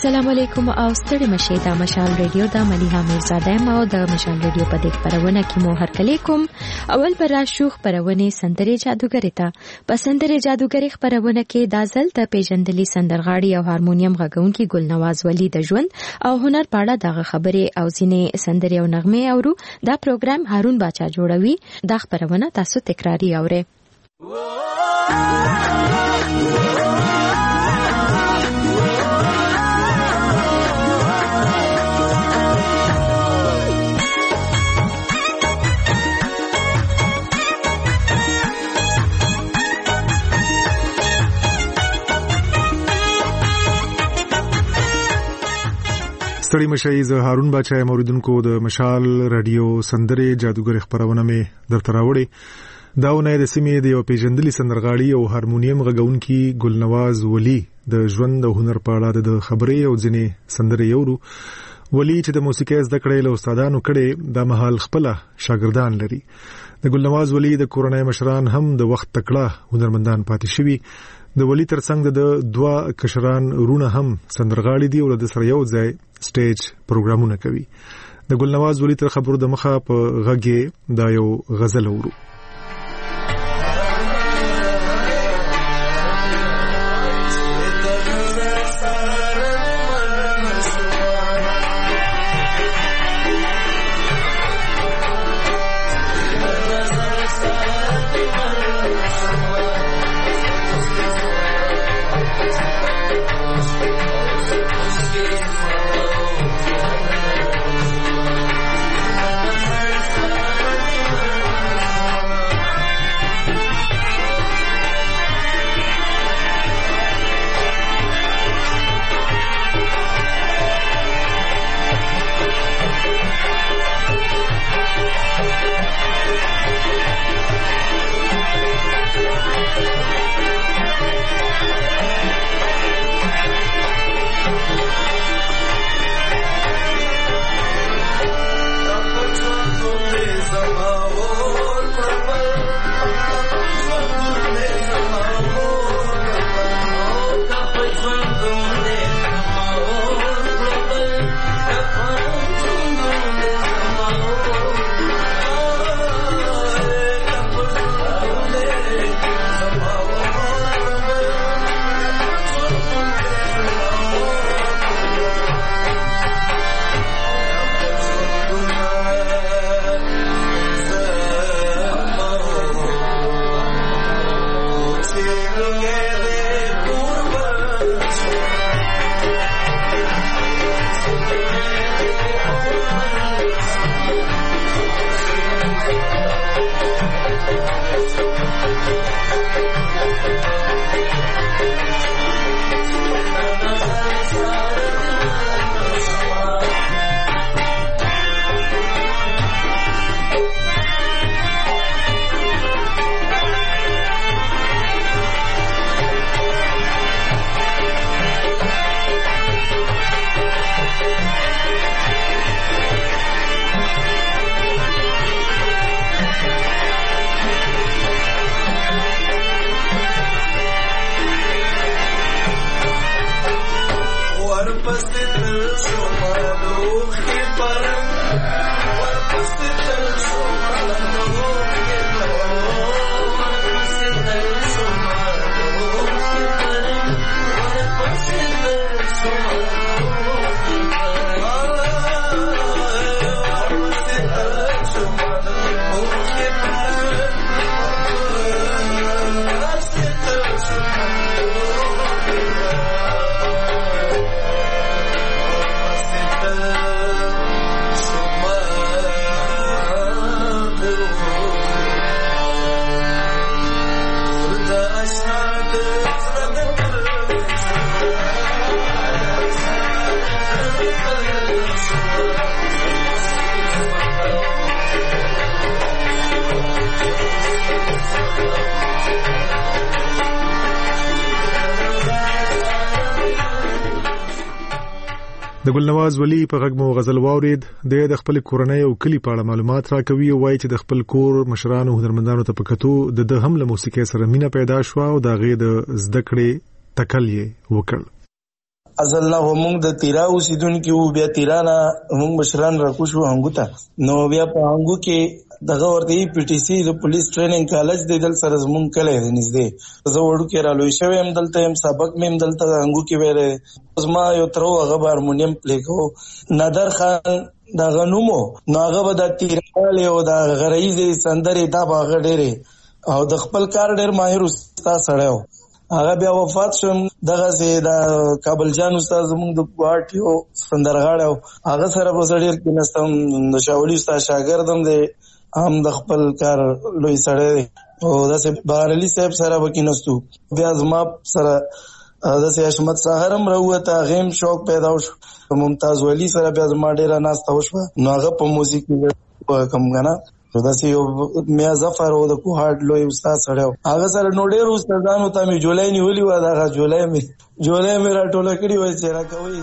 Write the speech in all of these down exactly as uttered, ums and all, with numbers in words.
السلام علیکم او ستړي مشه دا مشال ریډیو دا مليحه میرزاده ما او د مشال ریډیو په دې خبرونه کې مو هر کله کوم اول پر شوخ پرونه سندري جادوګری ته په سندري جادوګری خبرونه کې دا ځل د پیژندلي سندرغاړي او هارمونیم غږونکي ګلنواز ولی د ژوند او هنر په اړه دغه خبرې او ځینې سندري او نغمه اورو دا پروګرام هارون باچا جوړوي دا خبرونه تاسو تکراری اورئ. ستړي مشي زه هارون باچا موریدونکو د مشال رادیو سندري جادوګر خبرونه مې درته راوړي. داونه د سیمې د یو پیژندلي سندرغاړي او هارمونیم غږونکي ګلنواز ولی د ژوند او هنر په اړه د خبرې او ځینې سندري یورو. ولی چې د موسیقي زده کړې له استادانو کړي د محل خپل شاګردان لري. د ګلنواز ولی د کورنۍ مشران هم د وخت تکړه هنرمندان پاتې شوي. د ولی ترڅنګ د دوا کشران رونه هم سندرغاړي دي او د سره یو ځای سټیج پروګرامونه کوي. د ګلنواز ولی تر خبرو د مخه په غږه دا یو غزل اورو. د ګلنواز ولی په غږ مو غزل واورید. د خپل کورنۍ او کلی په اړه معلومات راکوي او وایي چې د خپل کور مشرانو هنرمندانو ته پکتو د هم له موسیقي سره مینه پیدا شو او د غي د زده کړې تکل یې وکړ. اصل نه موږ د تیرا اوسیدونکو وو، بیا تیرا نه موږ مشران راکوشو هنګو ته. نو بیا په هنګو کې دغه ورته پی ټی سی د پولیس ټریننګ کالج دی، دل سره زمونږ کلی دی نږدې. زه وړو کې رالوی شوی هم دلته یم، سبق مې هم دلته هنګو کې ویلی. زما یو تره و، هغه به هارمونیم پلی کوو، نادر خان دغه نوم و. نو هغه به د تیراوالې او د غریزې سندرې دا به هغه ډېرې او د خپل کار ډېر ماهر استاد سړی و. هغه بیا وفات شو. دغسې د کابل جان استاد زمونږ د ګواټ یو سندرغاړی و، هغه سره به زه ډېر کېناستم. د شاولي استاد شاګرد هم دی، هم د خپل کار لوی سړی دی. او داسې بهار علي صاحب سره به کېناستو. بیا زما سره داسې حشمت سهار هم راووته، هغې هم شوق پیدا وشو. ممتاز ولی سره بیا زما ډېره ناسته وشوه. نو هغه په موزیک کې کوم که نه داسې یو میا ظفر و د کوهاټ لوی استاد سړی و، هغه سره نو ډېرو استادانو ته مې جولای نیولي وه. دغه جولای مې جولای مې راټوله کړې وه چې راکوئ.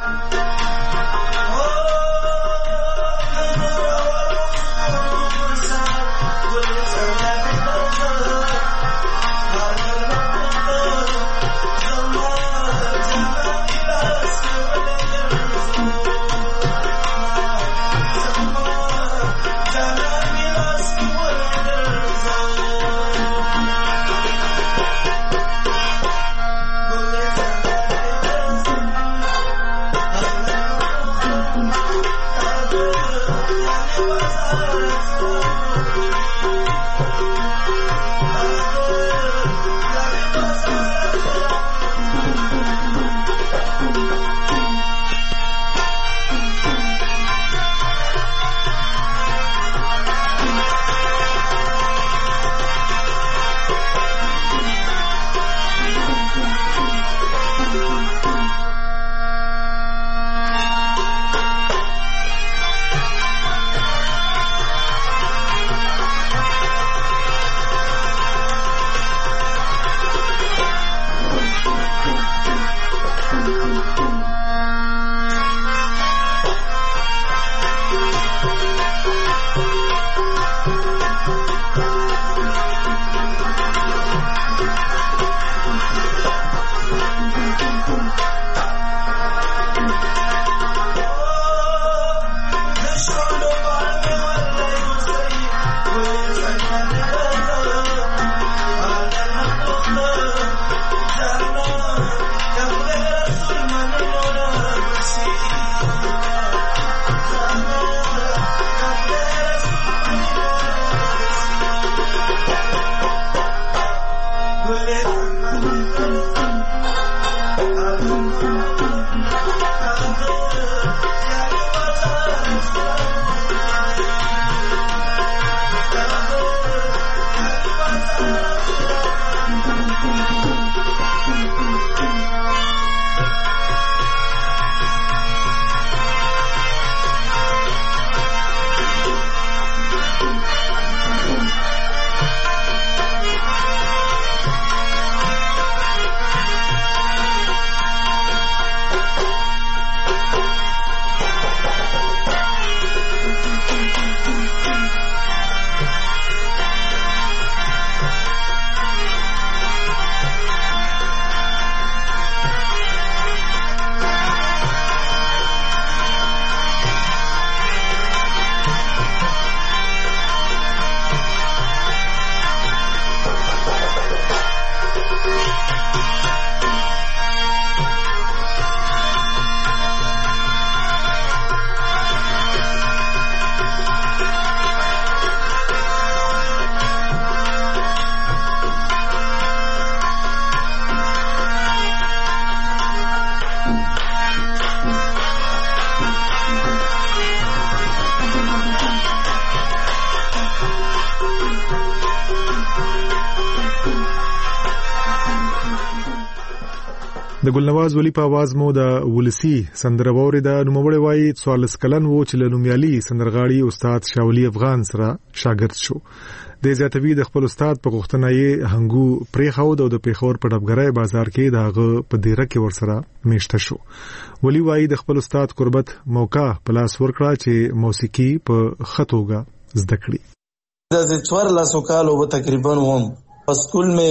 د ګلنواز ولی په आवाज مو د ولسی سندره ووري د نوموړی وای څوارلس کلن وو چې له نومیالي سندرغاړي استاد شاولي افغان سره شاګرد شو. د زیاتوی د خپل استاد په غوښتنه یې هنګو پریخاو د پیښور په ډبګرای بازار کې دغه په دیره کې ورسره میشته شو. ولی وای د خپل استاد قربت موقع په لاس ورکړه چې موسیقي په خطوګه زده کړي. د څوارلس کالو په تقریبا وم په سکول مې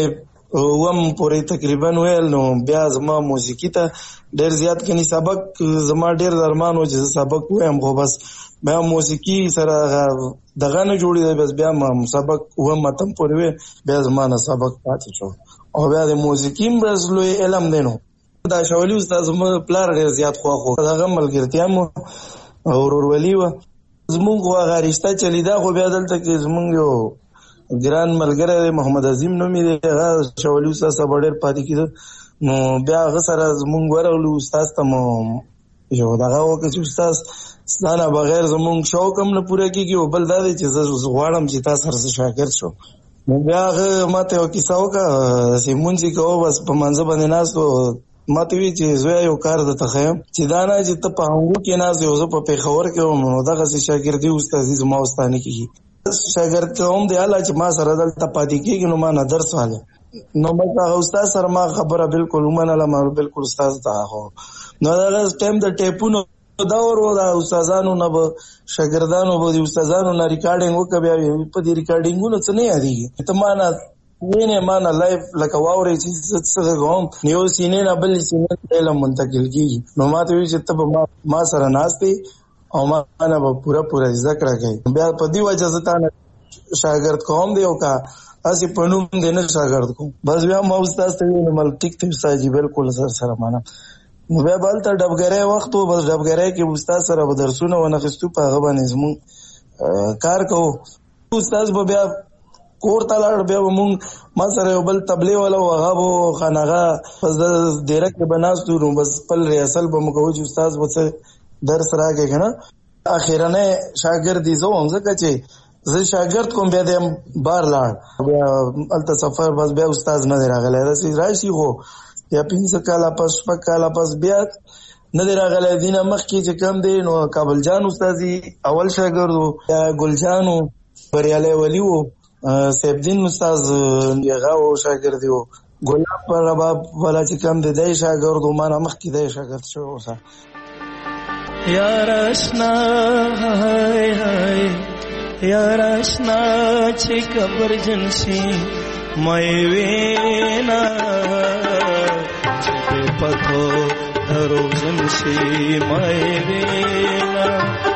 وم پورې تقریبا ویل نو بیا زما موسیقي ته ډېر زیات کني سبق زما ډېر درمان و چې سبق وایم خو بس بیا موسیقي سره دغه نه جوړې بس بیا ما سبق وم تم پورې بیا زما نه سبق پاتې شو او بیا د موسیقي بس لوی علم دی نو دا شاولي استاد زما پلار ډېر زیات خو خو دغه ملګرتیا مو او ورولي و زمونږ هغه رشته چلیدا خو بیا دلته کې زمونږ یو ګران ملګری محمد عظیم نومې دی هغه شاولي استاد سره ډېر پاتې کېده نو بیا هغه سره زمونږ ورغلو استاد ته مو یو دغه وکړه چې استاد ستا نه بغیر زمونږ شوق هم نه پوره کېږي او بل دا دی چې زه غواړم چې تا سره شاګرد شم نو بیا هغه ما ته یو کیسه وکړه چې مونځ یې کوه بس په منځه باندې ناست و ما ته وی چې زوی یو کار درته ښیم چې دا نه چې ته په هنګو کې ناست یې او زه په پېښور کې وم نو دغسې شاګردي استادي زما او ستا نه کېږي شاګرد کوم دی الله چې ما سره دلته پاتې کېږي نو ما نه درس واله نو بس هغه استاد سره ما خبره بالکل ومنله ما بالکل استاد ته خو نو دغه ټایم د ټیپونو دور و د استادانو نه به شاګردانو به د استادانو نه ریکارډینګ وکړه بیا په دې ریکارډینګونو څه نه یادېږي ته ما نه وینې ما نه لایف لکه واورې چې زه څه کوم یو سینې نه بل سینې ته علم منتقل کېږي نو ما ته وایي چې ته به ما سره ناست یې او ما نه به پوره پوره زده کړه کوي بیا په دې وجه زه تا نه شاګرد کوم دی او که هسې په نوم دی نه شاګرد کوم بس بیا ما استاد ته ویل مل ټیک دی استاد جي بالکل سر سره منم نو بیا به هلته ډبګری وخت و بس ډبګری کې استاد سره به درسونه ونخیستو په هغه باندې زمونږ کار کوو استاد به بیا کور ته لاړ بیا به مونږ ما سره یو بل تبلې والا و هغه به خانهغه بس د دیره کې به ناست وو بس خپل ریاسل به مو کوو چې استاد به څه درس راکې که نه اخرنی شاګرد یې زه وم ځکه چې زه شاګرد کوم بیا د بار لاړ بیا هلته سفر بس بیا استاد نه دی راغلی داسې راشي خو یا پنځه کاله پس شپږ کاله پس بیا نه دی راغلی دې نه مخکې چې کم دی نو کابل جان استاد اول شاګرد و یا ګل جان و بریالی ولي و سیفدین استاد هغه و شاګرد و ګلاب رباب والا چې کم دی دی شاګرد و ما نه مخکې دی شاګرد شوی اوسه یار آشنا های های یار آشنا چې قبر جنشي مې وینا چې په پتو درو جنشي مې وینا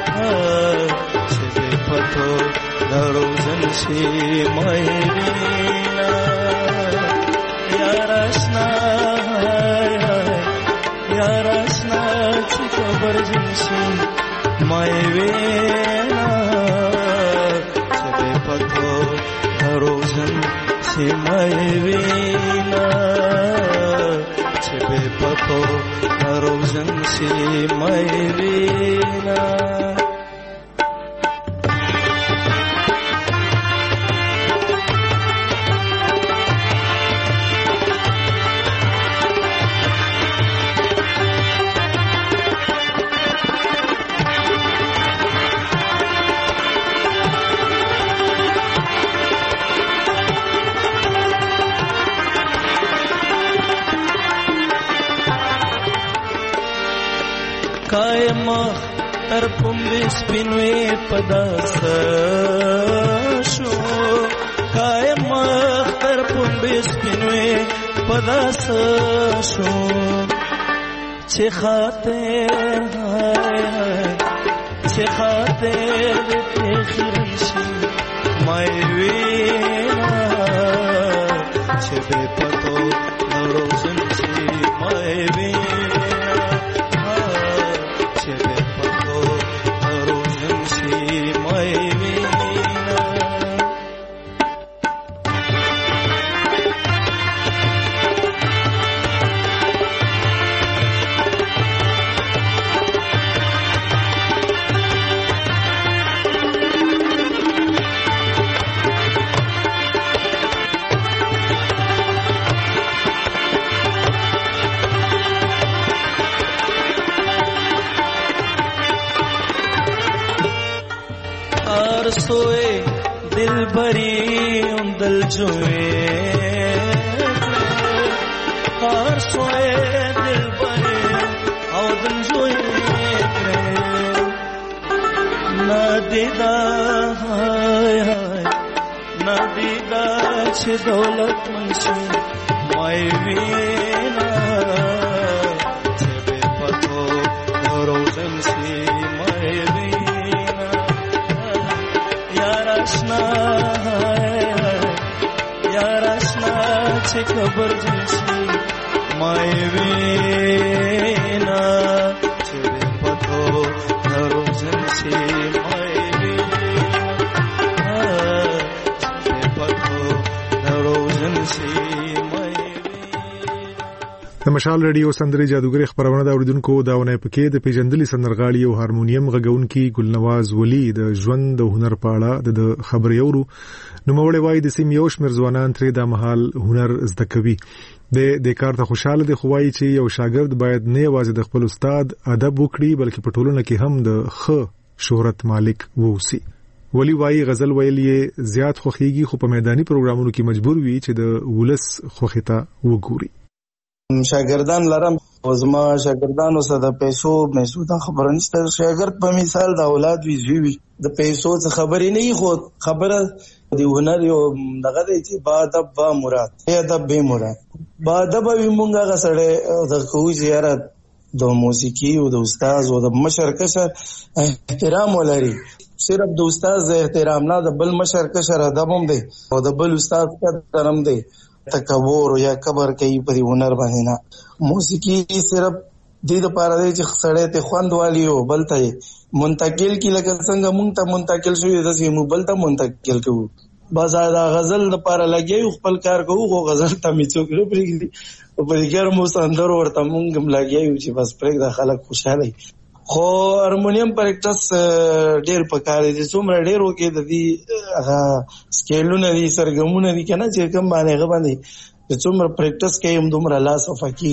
چې په پتو درو جنشي مې وینا یار آشنا های های یار آشنا چې قبر جنشي مې وینا چې پتو روزن چې مې وینا چې پتو روزن چې مې وینا कायम तर पुंबे स्पिनवे पदास शो कायम तर पुंबे स्पिनवे पदास शो छे खाते हाय हाय छे खाते ते खिरंशी मायवेना छे बे पतो नरोजनशी मायवेना सोए दिल भरी उंदल जोए कार सोए दिल भरी उंदल जोए ना दीदा हाय हाय ना दीदा छे दौलत मंशे mai vina tebe pato rozen si mai vina yarashna yarashna che khabar jinsi mai vina tebe pato rozen si mai vina tebe pato rozen si د مشال رادیو سندري جادوګر خبرونه دا اوریدونکو داونه پکې د پیجندلي سندرغاړي او هارمونیم غږونکي ګلنواز ولی د ژوند د هنر په اړه د خبري اورو نو مولوي وای د سیم یو شمیر ځوانان ترې د محل هنر زده کوي د د کار ته خوشاله دي خوای چې یو شاګرد باید نه یوازې د خپل استاد ادب وکړي بلکې په ټولنه کې هم د ښه شهرت مالک ووسی ولی وای غزل ویل یې زیات خوخيږي خو په میداني پروګرامونو کې مجبور وي چې د ولس خوخته وګوري شاګردان لرم وزما شاګردانو سره د پیسو مېسو د خبره نشته شاګرد په مثال د اولاد وی زوی د پیسو څخه خبرې نه خو خبره دی هنر یو دغه دی چې با ادب با مراد یا ادب به مراد با ادب وی مونږه غسړې د کوی زیارت د موسیقي او د استاد او د مشر کشر احترام ولري صرف د استاد احترام نه د بل مشر کشر ادب هم دی او د بل استاد قدر هم دی تکبر یا کبر کوي په هنر باندې نه موسیقي صرف د دې لپاره دی چې سړی ته خوند والی او بل ته منتقل کی لکه څنګه مونږ ته منتقل شوی داسې مو بل ته منتقل کوو بس دا غزل لپاره لګي خپل کار کوو خو غزل ته می څوک نه پریږدي او په دې کې مو سندر ورته مونږ هم لګي چې بس پرېږ د خلک خوشاله خو هارمونیم پریکټس ډېر پکاره دي څومره ډېر وکي د دې هغه سکیلونه دي سرګمونه دي کنه چې کوم باندې غو باندې څومره پریکټس کوي هم دومره لاس افکی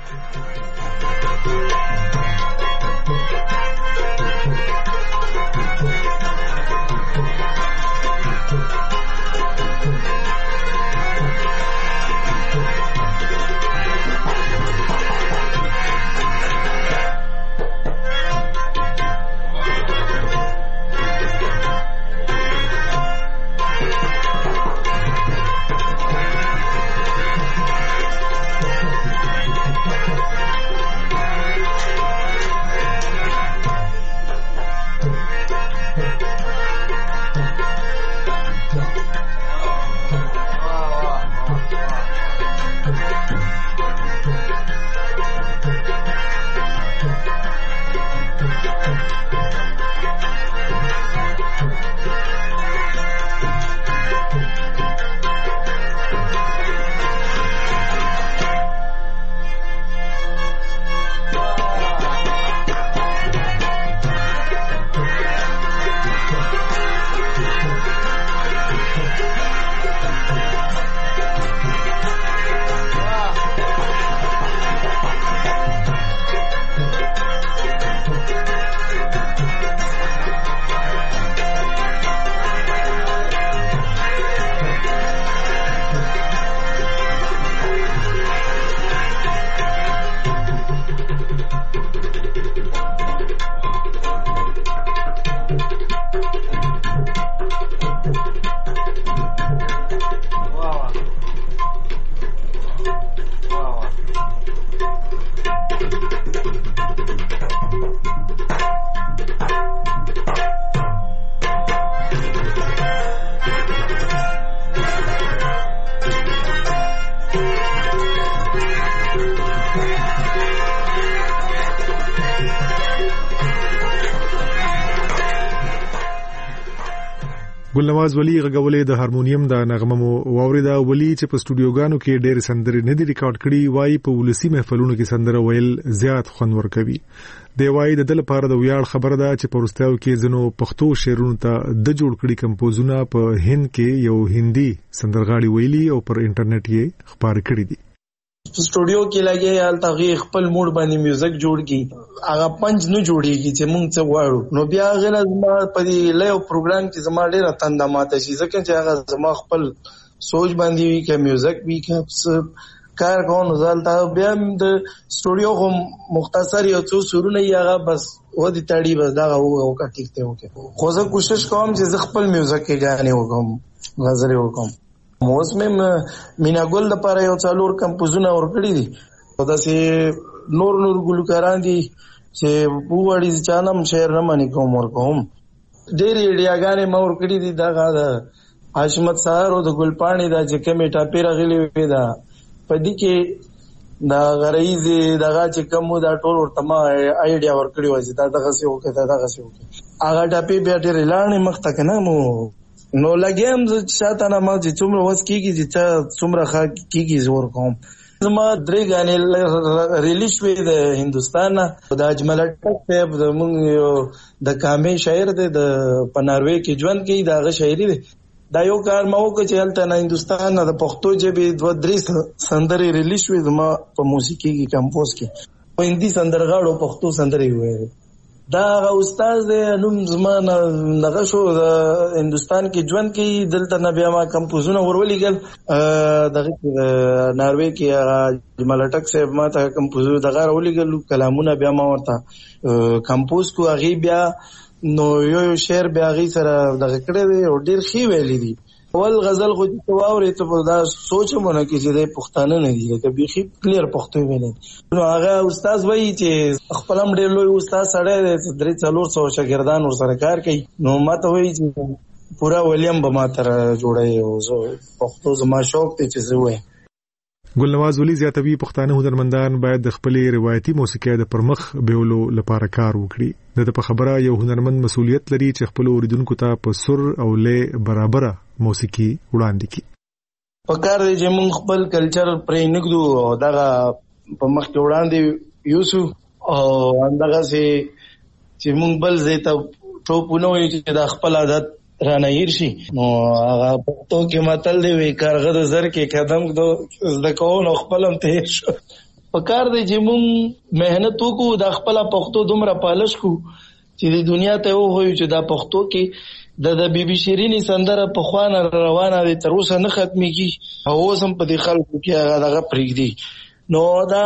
ګلنواز ولی غږولې د هارمونیم د نغمه واوریدا ولی چې په سټوډیوګانو کې ډېر سندرې نه دي ریکارډ کړي وای په ولسی محفلونو کې سندره ویل زیات خوند ورکوي دی وای د دل لپاره د ویاړ خبره ده چې په ورستاو کې زنو پښتو شعرونو ته د جوړ کړي کمپوزونه په هند کې یو هندي سندرغاړي ویلي او پر انټرنیټ یې خبر کړي دي سټوډیو کې لګي حال تغیر خپل موډ باندې میوزیک جوړ کی هغه پنځ نه جوړیږي چې مونږ څه غواړو نو بیا غل زما په دې لایو پروګرام کې زما ډېر تنده ماته شي ځکه چې هغه زما خپل سوچ باندې وی کې میوزیک وی کې کار کوم ځالتا بیا د سټوډیو هم مختصر یو څو سرونه یې هغه بس و دي تاړي بس دا او کا ټیک ته وکي خو زه کوشش کوم چې زه خپل میوزیک کې غانې وکم غزل وکم موسم مینا ګل د پاره یو څلور کمپوزونه ورکړي دي او داسې نور نور ګلوکاران دي چې بووړي چانم شعر نه مانی کوم ورکوم ډېرې ډیاګانې ما ورکړي دي دغه د حشمت سهار او د ګلپاڼې دا چې کومې ټاپې راغلې وې دا په دې کې دا غریز دغه چې کوم دا ټول ورته ما آیډیا ورکړي و چې دا دغه څه وکړه دا دغه څه وکړه هغه ټاپې بیا ډېرې لاړې مخ ته کنه مو نو لګیم چې شاته نه ما چې څومره وس کیږي چې څومره ښه کیږي زور کوم زما درې غانې ریلیز شوې د هندوستان د اجمل ټک صاحب زموږ یو د کامې شاعر دی د په ناروې کې ژوند کوي د هغه شاعري دی دا یو کار ما وکړ چې هلته نه هندوستان نه د پښتو ژبې دوه درې سندرې ریلیز شوې زما په موسیقي کې کمپوز کې په هندي سندرغاړو پښتو سندرې وویلې دا هغه استاد دی نوم زما نغه شو د هندوستان کې ژوند کوي دلته نه بیا ما کمپوزونه ورولېږل دغه کې ناروې کې اجمل ټک صاحب ما ته کمپوزر دغه راولېږل کلامونه بیا ما ورته کمپوز کو هغې بیا نو یو یو شعر بیا هغې سره دغه کړی دی او ډېر ښې ویلي دي اول غزل خو چې واورې ته په دا سوچ هم ونه کړې چې دی پښتانه نه دي لکه بیخي کلیر پښتو ویلی نو هغه استاد وایي چې خپل هم ډېر لوی استاد سړی دی درې څلور سوه شاګردان ورسره کار کوي نو ما ته وایي چې پوره ولیم به ما ته جوړوي او زه پښتو زما شوق دی چې زه ووایم ګلنواز ولي زیاتوي پښتانه هنرمندان باید د خپلې روایتي موسیقۍ د پرمخ بیولو لپاره کار وکړي د په خبره یو هنرمند مسؤلیت لري چې خپل اوریدونکو ته په سر او لې برابره موسیقي وړاندې کړي په کار دی چې موږ خپل کلچر پرې نږدو او دغه په مخ کې وړاندې یوسو او همدغسې چې موږ بل ځای ته ټوپ ونه وایو چې دا خپل عادت رانه هیر شي نو هغه پښتو کې متل دی وایي کارغه د زر کې قدم ږدو زده کوو نو خپل هم تېر شو په کار دی چې موږ محنت وکړو دا خپله پښتو دومره پالش کړو چې د دنیا ته وښیو چې دا پښتو کې د د بي بي شیرینې سندره پخوا نه روانه دی تر اوسه نه ختمېږي او اوس هم په دې خلکو کې هغه دغه پرېږدي نو دا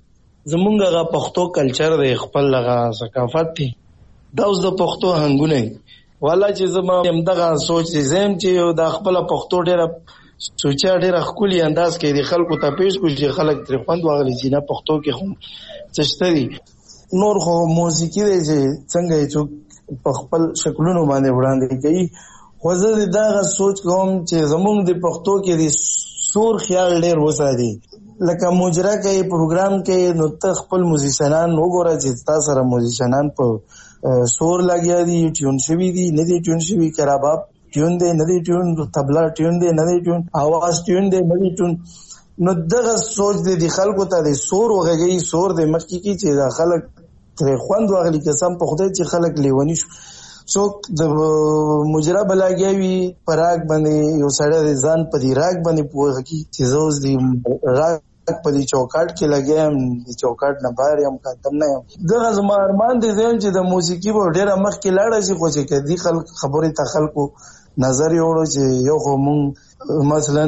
زمونږ هغه پښتو کلچر دی خپل هغه ثقافت دی دا اوس د پښتو هنګونه دي والا چې زما همدغه سوچ چې زم چې دا خپله پښتو ډېره سوچا ډېره ښکلي انداز کې د خلکو ته پیش کړو چې خلک ترې خوند واخلي چې نه پښتو کې خو څه شته دي نور خو موسیقي دی چې څنګه یې څوک په خپل شکلونو باندې وړاندې کوي خو زه د دغه سوچ کوم چې زمونږ د پښتو کې د سور خیال ډېر وساتي لکه مجره کوي پروګرام کوي نو ته خپل موزیشنان وګوره چې تا سره موزیشنان په سور لګیا دي ټیون شوي دي نه دي ټیون شوي کراباب ټیون دی نه دی ټیون طبلا ټیون دی نه دی ټیون اواز ټیون دی نه دی ټیون نو دغه سوچ دی د خلکو ته د سور وغږوي سور د مخکې کې چې دا خلک ترې خوند واخلي قسم په خدای چې خلک لیوني شو څوک د مجره به لګیا وي په راګ باندې یو سړی د ځان په دې راګ باندې پوهه کړي چې زه اوس د راګ په دې چوکاټ کې لګیا یم د چوکاټ نه بهر یم کاتم نه یم دغه زما ارمان دی زه چې د موسیقي به ډېره مخکې لاړه شي خو چې که دې خلک خبرې ته خلکو نظر یې وړو چې یو خو مونږ مثلا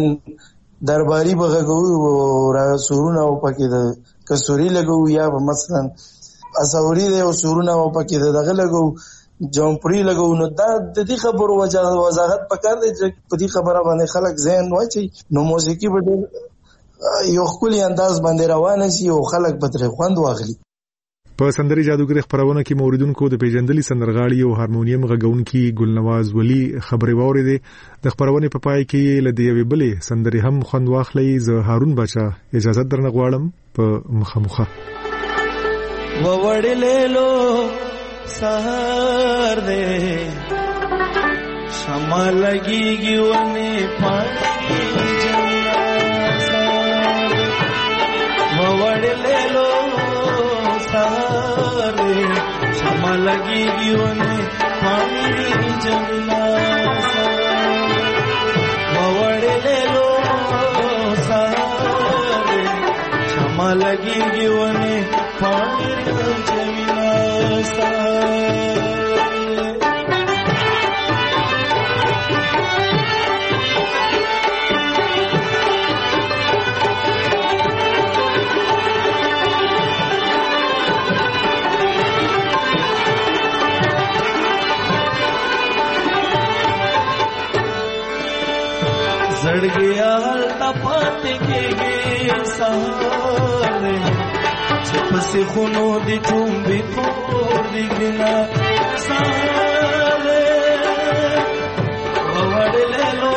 درباري به غږوو را سورونه او پکې د کستوري لګوو یا به مثلا اساوري دی او سورونه او پکې د دغه لګوو جمپري لګوو نو دا د دې خبرو وضاحت پکار دی چې په دې خبره باندې خلک ذهن واچي نو موسیقي به ډېر یو ښکلي انداز باندې روانه شي او خلک به ترې خوند واخلي په سندرې جادوګرې خپرونه کې موریدونکو د پیژندلي سندرغاړي او هارمونیم غږونکي ګلنواز ولي خبرې واورېدې د خپرونې په پای کې له دې یوې بلې سندرې هم خوند واخلئ زه هارون باچا اجازه درنه غواړم په مخامخه ووړلې لو سهار دې شمع لګيږي ونه پانی ووړلې لو سهار دې شمع لګيږي ونه پانی جمنا ووړلې لو سهار دې شمع لګيږي ونه پانی جمنا زړګیا لپات کېږي سهار چې پسې خونو دي ټومبې پور دي ګنا سهار وړلې لو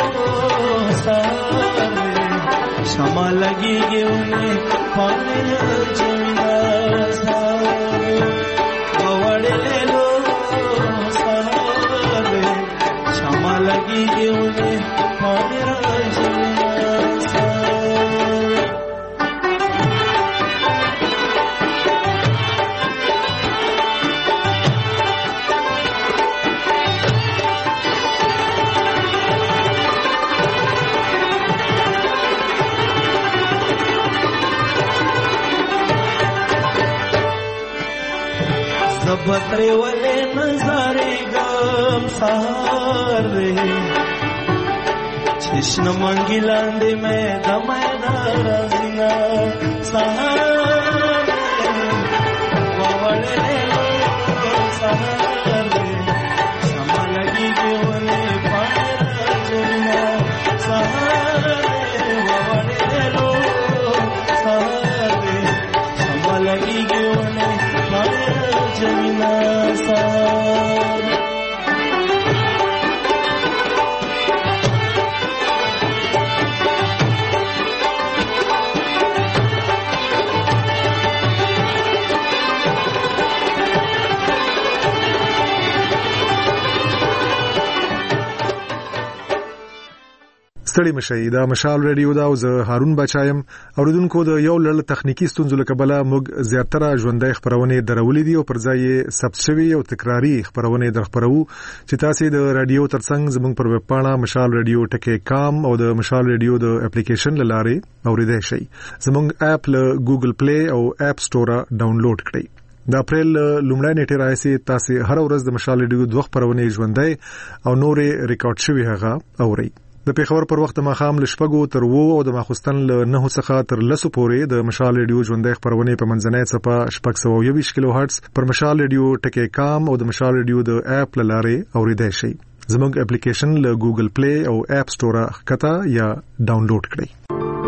سهار شمع لګيږي ونه پاڼې جوړا سهار وړلې لو سهار شمع لګيږي ونه پاڼې بطرے والے نظارے گام سہار چشن مانگی لاندے میں دمیدہ رازینا سہار ووڑے سہار شما لگی گیونے پانا جونا سہار ووڑے لو سہار شما لگی گیونے پانا جمینا سار ستړي مشي دا مشال ریډیو دا او زه هارون بچایم اوریدونکو د یو لړ تخنیکی ستونزو له کبله موږ زیاتره ژوندۍ خبرونه درولې دي او پر ځای ثبت شوی او تکراری خبرونه درخبرو چې تاسو د رادیو ترڅنګ زموږ پر ویب پاڼه مشال ریډیو ټکی کام او د مشال ریډیو د اپلیکیشن لاره اوریدای شئ زموږ اپ له ګوګل پلی او اپ سٹور ډاونلوډ کړئ د اپریل لومړی نیټه راځي تاسو هر ورځ د مشال ریډیو دوه خبرونه ژوندۍ او نورې ریکارډ شوی هغه اورئ د پیښور پر وخت ماخام لشپګو تر وو او د ماخستن له نه څخه تر لسو پورې د مشال ریډیو ژوندۍ خبرونه په منځنۍ صفه شپږ سوه یوویشت کیلو هرتز پر مشال ریډیو ټکی کام او د مشال ریډیو د اپ لاره اوریدای شئ زموږ اپلیکیشن له ګوګل پلی او اپ سٹور ښکته یا ډاونلوډ کړئ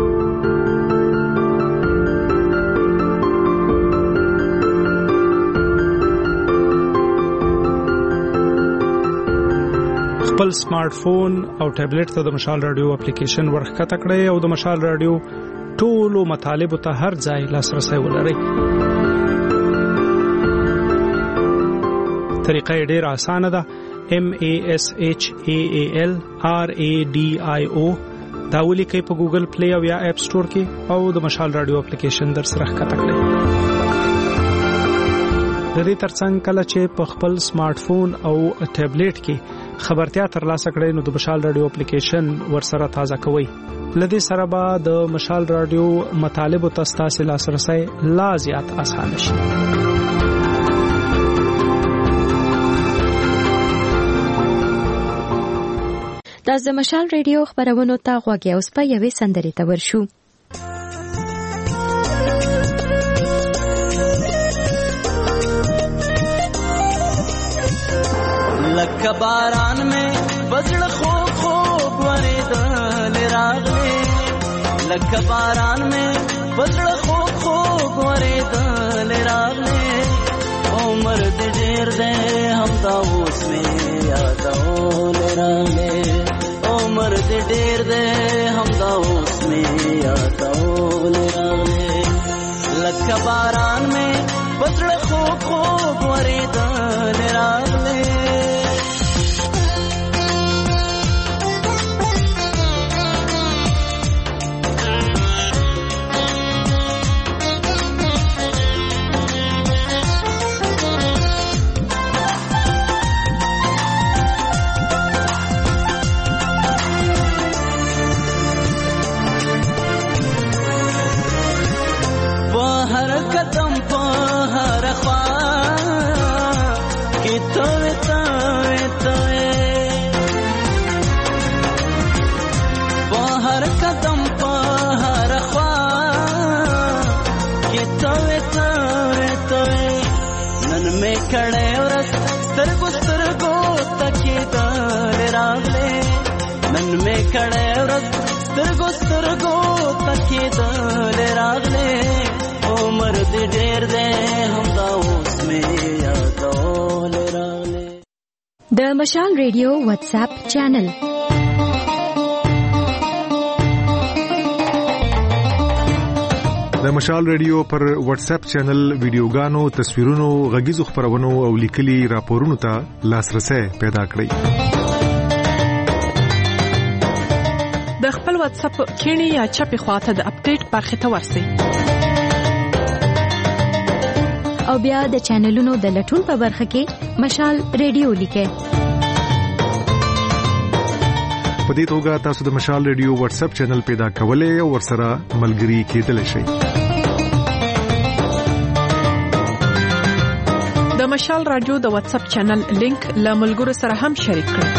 خپل سمارټ فون او ټابلیټ ته د مشال رادیو اپلیکیشن ورخکته کړئ او د مشال رادیو ټولو مطالبه ته هر ځای لاسرسي ولرئ. طریقه ډېره اسانه ده. M A S H A A L R A D I O دا ولیکئ په ګوګل پلی او یا اپ سٹور کې او د مشال رادیو اپلیکیشن در سره ښکته کړئ. د دې ترڅنګ کله چې په خپل سمارټ فون او ټابلیټ کې خبرتیا ترلاسه کړئ نو د مشال رادیو اپلیکیشن ورسره تازه کوئ. لدې سره به د مشال رادیو مطالبه تاسو لاسرسي لا زیات اسانه شي. دا د مشال رادیو خبرونه تا غوږی اوس په یوې سندرې ته ورشو. لکه باران میں بزړه خو خو ورېدل راغلې لکه باران میں بزړه خو خو ورېدل راغلې عمر دې ډېر دې هم دا اوس مې یادول راغلې عمر دې ډېر دې هم دا اوس مې یادول راغلې لکه باران میں بزړه خو خو ورېدل راغلې سترګو سترګو تکې دل راغله عمر دې ډېر دې همدا اوس مې یادول راغله. د مشال ریډیو واتس اپ چینل د مشال ریډیو پر واتس اپ چینل ویډیوګانو، تصویرونو، غږیزو خبرونو او لیکلي راپورونو ته لاسرسي پیدا کړئ. د خپل واتس اپ کینی یا چپی خواته د اپډیټ برخه ته ورسئ او بیا د چینلونو د لټون په برخه کې مشال ریډیو لیکئ. په دې توګه تاسو د مشال ریډیو واتس اپ چینل پیدا کولای او ورسره ملګري کېدلی شئ. د مشال رادیو د واتس اپ چینل لینک له ملګرو سره هم شریک کړئ.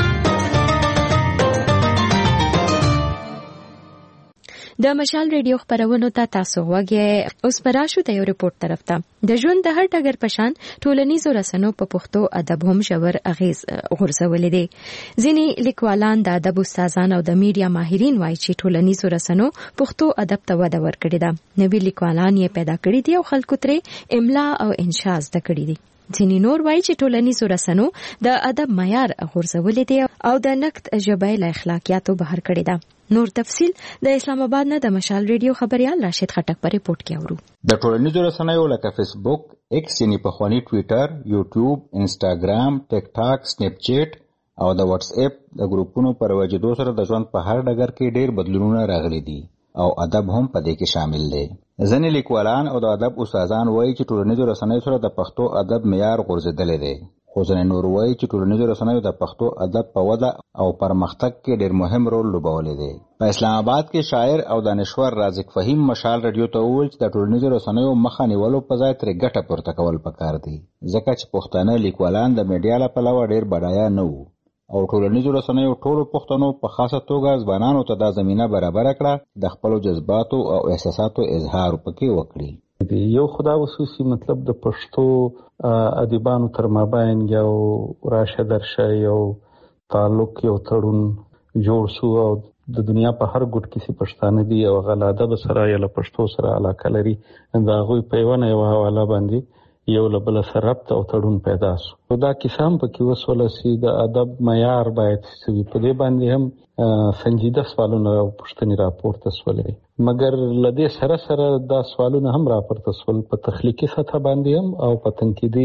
د مشال ریډیو خبرونو ته تاسو وګورئ. اوس پراشو د یو ریپورت طرف ته. د ژوند د هر ډګر پشان ټولنیزو رسنیو په پښتو ادب هم ژور اغیز غورځولې دي. ځینې لیکوالان، د ادب استادان او د میډیا ماهرین وایي چې ټولنیزو رسنیو پښتو ادب ته وده ورکړې ده. نوي لیکوالان یې پیدا کړي دي او خلکو ترې املا او انشاء زده کړي دي. ځینې نور وایي چې ټولنیزو رسنیو د ادب معیار غورځولې دي او د نقد ژبه له اخلاقیاتو بهر کړي ده. نور تفصیل د اسلام آباد نه د مشال ریډیو خبريال راشد خټک په ریپورت کې اورو. د ټولنیزو رسنیو لکه فیسبوک، ایکس یعنی پخوانی ټویټر، یوټیوب، انسټاګرام، ټیک ټاک، سنیپ چیټ او د واتس اپ د ګروپونو پر وجودو سره د ژوند په هر ډګر کې ډېر بدلونونه راغلي دي او ادب هم په دې کې شامل دی. ځینې لیکوالان او د ادب استادان وایي چې ټولنیزو رسنیو سره د پښتو ادب معیار غورځېدلی دی. خو ځینې نور وایي چې ټولنیزو رسنیو د پښتو ادب په وده او پرمختګ کې ډېر مهم رول لوبولی دی. په اسلام آباد کې شاعر او دانشور رازق فهیم مشال رادیو ته وویل چې د ټولنیزو رسنیو مخه نیولو په ځای ترې ګټه پورته کول پکار دي، ځکه چې پښتانه لیکوالان د میډیا له پلوه ډېر بډایه نه وو او ټولنیزو رسنیو ټولو پښتنو په خاصه توګه ځوانانو ته دا زمینه برابره کړه د خپلو جذباتو او احساساتو اظهار پکې وکړي. یو خدا وسوسی مطلب د پښتو ادیبانو تر مابین یو راشه درشه یو تعلق یو تړون جوړ شو او د دنیا په هر ګوټ کې سي پښتانه دي او غلا ادب سره یا له پښتو سره علاقه لري. دا غوي په یو نه یو حواله باندې یو له بل سره رابطه او تړون پیدا شو. دا کیسه هم پکې وسوله سي د ادب معیار باید سوي په دې باندې هم سنجیده سوالونه او پوښتنې راپورته سولې، مګر لدې سره سره دا سوالونه هم راپورته سول په تخلیقي سطح باندې هم او په تنقیدي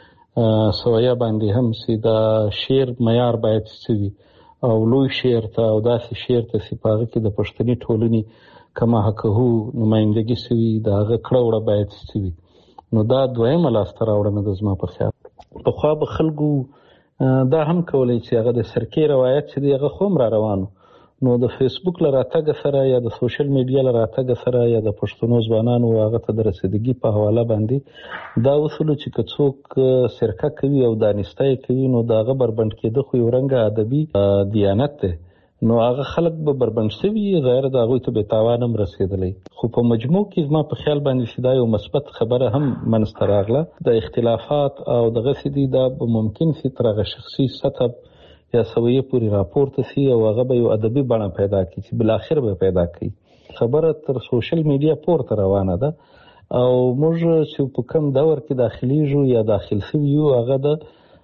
سویا باندې هم سي د شعر معیار باید سوي او لوی شعر ته او داسې شعر ته سي پاغه کې د پښتني ټولنې کما حقه نمائندګي سوي دا غکړه وړه باید سوي. نو دا دویمه لاسته راوړنه د زما په خیال. په خوا به خلکو دا هم کولای چې هغه د سرکې روایت چې دی هغه خوم را روانو نو د فیسبوک له راتګ سره یا د سوشل میډیا له راتګ سره یا د پښتنو ځوانانو هغه ته د رسیدګي په حواله باندې دا وصول چې کڅوک سرکه کوي او دانستای کوي نو دا غبر بند کېده خو یو رنګ ادبي دیانت ده نو هغه خلک به بربند شوي غیر د هغوی ته به تاوان هم رسېدلی. خو په مجموع کې زما په خیال باندې چې دا یو مثبت خبره هم منځته راغله. د اختلافات او دغسې دي دا به ممکن سي تر هغه شخصي سطح یا سویې پورې راپورته سي او هغه به یو ادبي بڼه پیدا کړي چې بالاخره به پیدا کړي. خبره تر سوشل میډیا پورته روانه ده او موږ چې په کوم دور کې داخليږو یا داخل شوي یو هغه د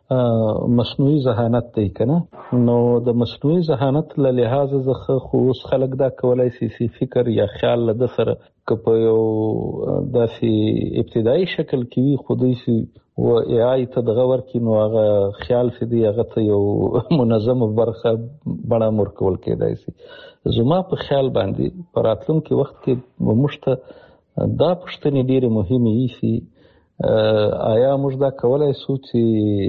مصنوعي ذهانت دی کنه. نو د مصنوعي ذهانت له لحاظ څخه خو اوس خلک دا کولای شي چې فکر یا خیال له سره که په یو داسې ابتدایي شکل کې وي خو دوی شي و ای آی ته دغه ورکړي نو هغه خیال چې دی هغه ته یو منظمه برخه بڼه ورکول کېدای شي. زما په خیال باندې په راتلونکي وخت کې موږ ته دا پوښتنې ډېرې مهمې ایسي آیا موږ دا کولای شو چې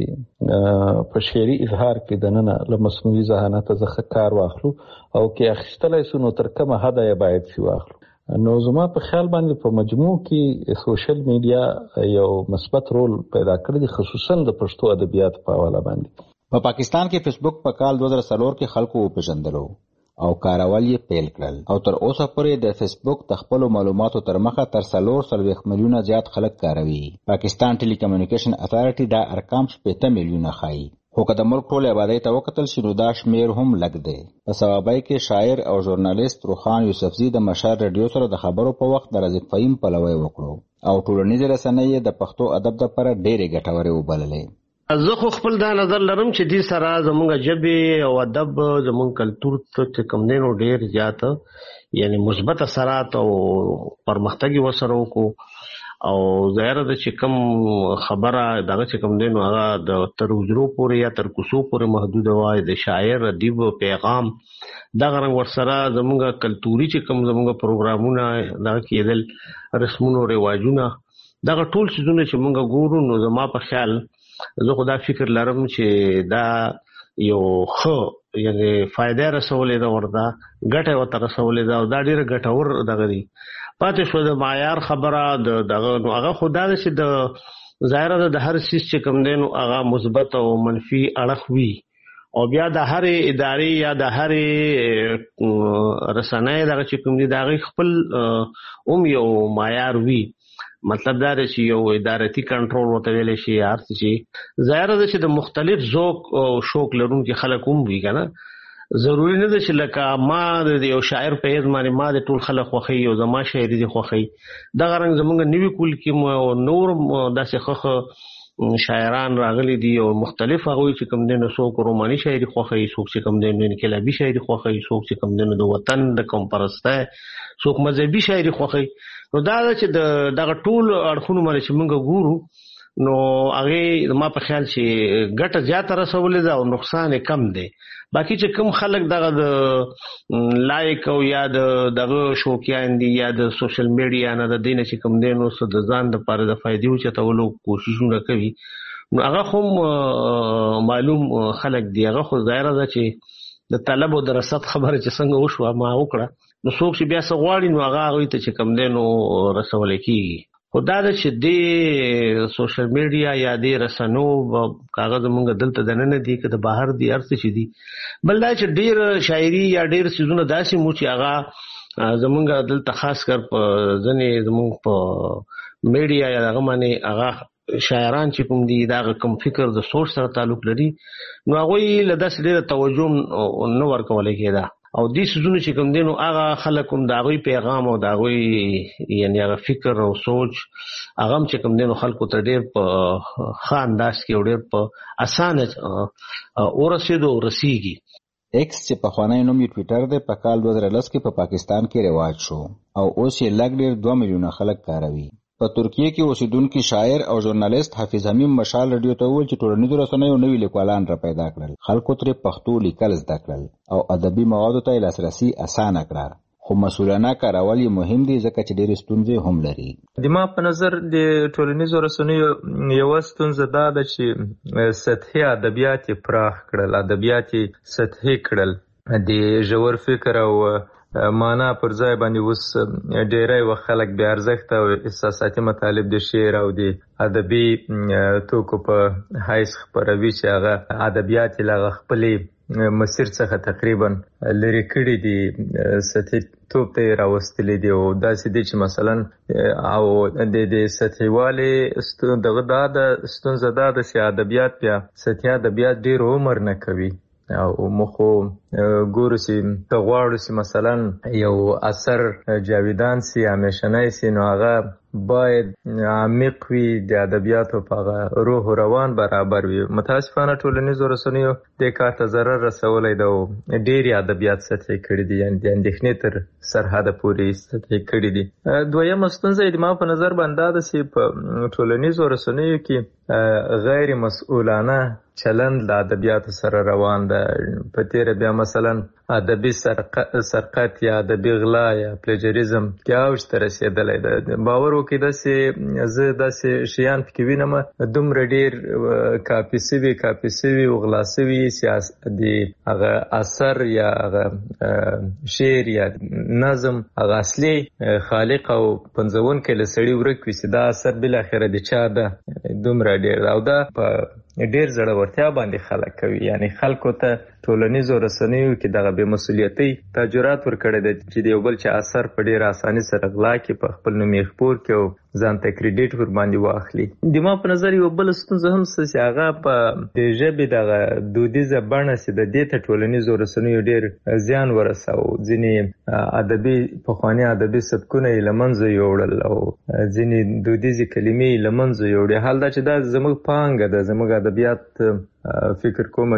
په شعري اظهار کې دننه له مصنوعي ذهانت څخه کار واخلو او کې اخیستلای شو نو تر کومه حده یې باید سی واخلو. نو زما په خیال باندې په مجموع کې سوشل میډیا یو مثبت رول پیدا کړی دی خصوصا د پښتو ادبیات په حواله باندې. په پاکستان کې فیسبوک په کال دوه زره څلور کې خلکو وپېژندلو او کارول یې پیل کړل او تر اوسه پورې د فیسبوک د خپلو معلوماتو تر مخه تر څلور څلوېښت میلیونه زیات خلک کاروي. پاکستان ټیلی کمیونیکیشن اتھارټي دا ارقام شپېته میلیونه ښایي. خو که د ملک ټول آبادی ته وکتل شي نو دا شمیر هم لږ دی. په ثوابۍ کې شاعر او ژورنالیست روخان یوسفزي د مشال رادیو سره د خبرو په وخت د رزق فهیم پلوی وکړو او ټولنیزې رسنۍ د پښتو ادب دپاره ډېرې ګټورې وبللې. زه خو خپل دا نظر لرم چې دې سره زمونږ ژبې او ادب زمونږ کلتور ته کوم دی نو ډېر زیات یعنی مثبت اثرات او پرمختګ ورسره وکړو او ظاهره ده چې کوم خبره دغه چې کوم دی نو هغه د تر وجرو پورې یا تر کوڅو پورې محدود وای د شاعر ادیب پیغام دغه رنګ ورسره زمونږ کلتوري چې کوم زمونږ پروګرامونه دغه کېدل رسمونو رواجونه دغه ټول څیزونه چې مونږ ګورو نو زما په خیال زه خو دا فکر لرم چې دا یو ښه یعنی فایده رسولې ده ورته ګټه ورته رسولې ده او دا ډېره ګټور دغه دی. پاتې شو د معیار خبره د دغه نو هغه خو دا ده چې د ظاهره ده د هر څیز چې کوم دی نو هغه مثبت او منفي اړخ وي او بیا د هرې ادارې یا د هرې رسنۍ دغه چې کوم دی د هغې خپل هم یو معیار وي. مطلب دا دی چې یو ادارتي کنټرول ورته ویلی شي هر څه چې ظاهره ده چې د مختلف ذوق او شوق لرونکي خلک هم وي که نه. ضروري نه ده چې لکه ما د یو شاعر په حیث باندې ما د ټول خلک خوښوي او زما شاعري دې خوښوي. دغه رنګ زمونږ نوي کول کې نور داسې ښه شاعران راغلي دي او مختلف هغوی چې کوم دی نو څوک روماني شاعري خوښوي څوک چې کوم دی نو انقلابي شاعري خوښوي څوک چې کوم دی نو د وطن د قوم پرستی څوک مذهبي شاعري خوښوي. نو دا ده چې د دغه ټول اړخونو باندې چې موږ ګورو نو هغې ما په خیال چې ګټه زیاته رسولې ده او نقصان یې کم دی. باقي چې کوم خلک دغه د لایک او یا د دغه شوقیان دي یا د سوشل میډیا نه د دې نه چې کوم دی نو څه د ځان دپاره د فایدې اوچتولو کوششونه کوي نو هغه خو معلوم خلک دي. هغه خو ظاهره ده چې د طلب او د رصد خبره چې څنګه وشوه ما وکړه نو څوک چې بیا څه غواړي نو هغه هغوی ته چې کوم دی نو رسولی کېږي. خو دا ده چې دې سوشل میډیا یا دې رسنو کاغذ مونږ دلته دننه دي که د بهر دي هر څه چې دي. بل دا چې ډېر شاعري یا ډېر څیزونه داسې مو چې هغه زمونږ دلته خاص کر په ځینې زمونږ په میډیا یا دغه باندې هغه شاعران چې کوم دي دا کوم فکر د سوچ سره تعلق لري نو هغوی له داسې ډېره توجه نه ورکولی کېده او دې څیزونه چې کوم دی نو هغه خلک هم د هغوی پیغام او د هغوی یعنې هغه فکر او سوچ هغه هم چې کوم دی نو خلکو ته ډېر په ښه انداز کې او ډېر په اسانه ورسېدو او رسېږي. ایکس چې پخوانی نوم یې ټویټر دی په کال دوه زره لس کې په پاکستان کې رواج شو او اوس یې لږ ډېر دوه میلیونه خلک کاروي. په ترکیه کې اوسیدونکي شاعر او ژورنالیست حافظ حمیم مشال رادیو ته وویل چې ټولنیزو رسنیو نوي لیکوالان را پیدا کړل، خلکو ترې پښتو لیکل زده کړل او ادبي موادو ته یې لاسرسي اسانه کړه، خو مسؤلانه کارول یې مهم دي ځکه چې ډېرې ستونزې هم لري. د ما په نظر د ټولنیزو رسنیو یوه ستونزه دا ده چې سطحي ادبیات یې پراخ کړل، ادبیات یې سطحي کړل، د ژور فکر او معنا پر ځای باندې اوس ډیری وخت خلک بې ارزښته او احساساتي مطالب د شعر او د ادبي توکو په حیث خپروي چې هغه ادبیات یې له هغه خپلې مسیر څخه تقریبا لرې کړي دي، سطحي توب ته یې راوستلي دي او داسې دي چې مثلا او د د سطحي والي دغه دا د ستونزه دا ده چې ادبیات بیا سطحي ادبیات ډېر عمر نه کوي او مخو ګورو چې ته غواړو چې مثلا یو اثر جاویدان سي همیشنی سي نو هغه باید عمیق وي، د ادبیاتو په هغه روح و روان برابر وي. متاسفانه ټولنیزو رسنیو دې کار ته ضرر رسولی ده او ډېرې ادبیات سطحي کړي دي، یعنې د اندېښنې تر سرحده پورې سطحي کړي دي. دویمه ستونزه یې د ما په نظر باندې دا ده چې په ټولنیزو رسنیو کې غیر مسؤلانه چلند د ادبیاتو سره روان ده. په تیره بیا مثلا ادبي سرقت یا ادبي غلا یا پلیجریزم کې اوج ته رسېدلی ده. باور وکړئ داسې زه داسې شیان پکې وینم دومره ډېر کاپي سوي کاپي سوي او غلا سوي چې د هغه اثر یا هغه شعر یا نظم هغه اصلي خالق او پنځونکی له سړي ورک وي چې دا اثر بالاخره د چا ده، دومره ډېر او دا په ډېر زړورتیا باندې خلک کوي. یعنی خلکو ته ټولنیزو رسنیو کې دغه بې مسؤلیتۍ تاجرات ورکړی دی چې د یو بل چې اثر په ډېره اساني سره غلا کړي، په خپل نوم یې خپور کړي او ځان ته کریډیټ ور باندې واخلي. د ما په نظر یو بل ستونزه هم څه چې هغه په د ژبې دغه دودیزه بڼه چې د دې ته ټولنیزو رسنیو ډېر زیان ورساو. ځینې ادبي پخواني ادبي سبکونه یې له منځه یوړل او ځینې دودیزې کلمې یې له منځه یوړې. حال دا چې دا زموږ پانګه ده، زموږ ادبیات فکر کوم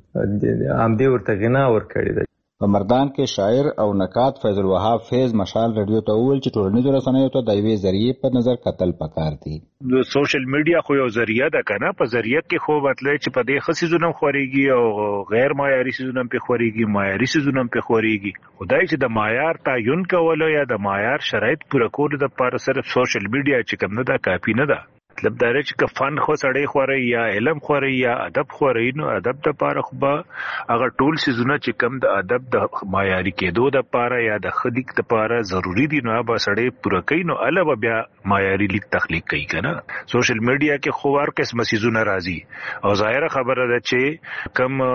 چې همدې ورته غنا ورکړې ده. په مردان کې شاعر او نقاد فیض الوهاب فیض مشال رادیو ته وویل چې ټولنیزو رسنیو ته د یوې ذریعې په نظر کتل پکار دي. د سوشل میډیا خو یو ذریعہ ده کنه، په ذریعہ کې خو مطلب چې په دې خصي زونم خوريږي او غیر معیاري سيزونم په خوريږي، معیاري سيزونم په خوريږي. خدای چې د معیار تعین کول یا د معیار شرایط پوره کول د لپاره صرف سوشل میډیا چې کوم نه دا کافي نه ده. مطلب دا چې که فن خو سړی خوري یا علم خوري یا ادب خوري، نو ادب د لپاره خو به هغه ټول سيزونه چې کوم د ادب د معیاري کېدو د لپاره یا د خلیق د لپاره ضروری دي، نو به سړی پوره کوي، نو الوه بیا معیاري لیک تخلیق کوي کنه. سوشل میډیا کې خو هر قسم سيزونه راځي او ظاهره خبره ده چې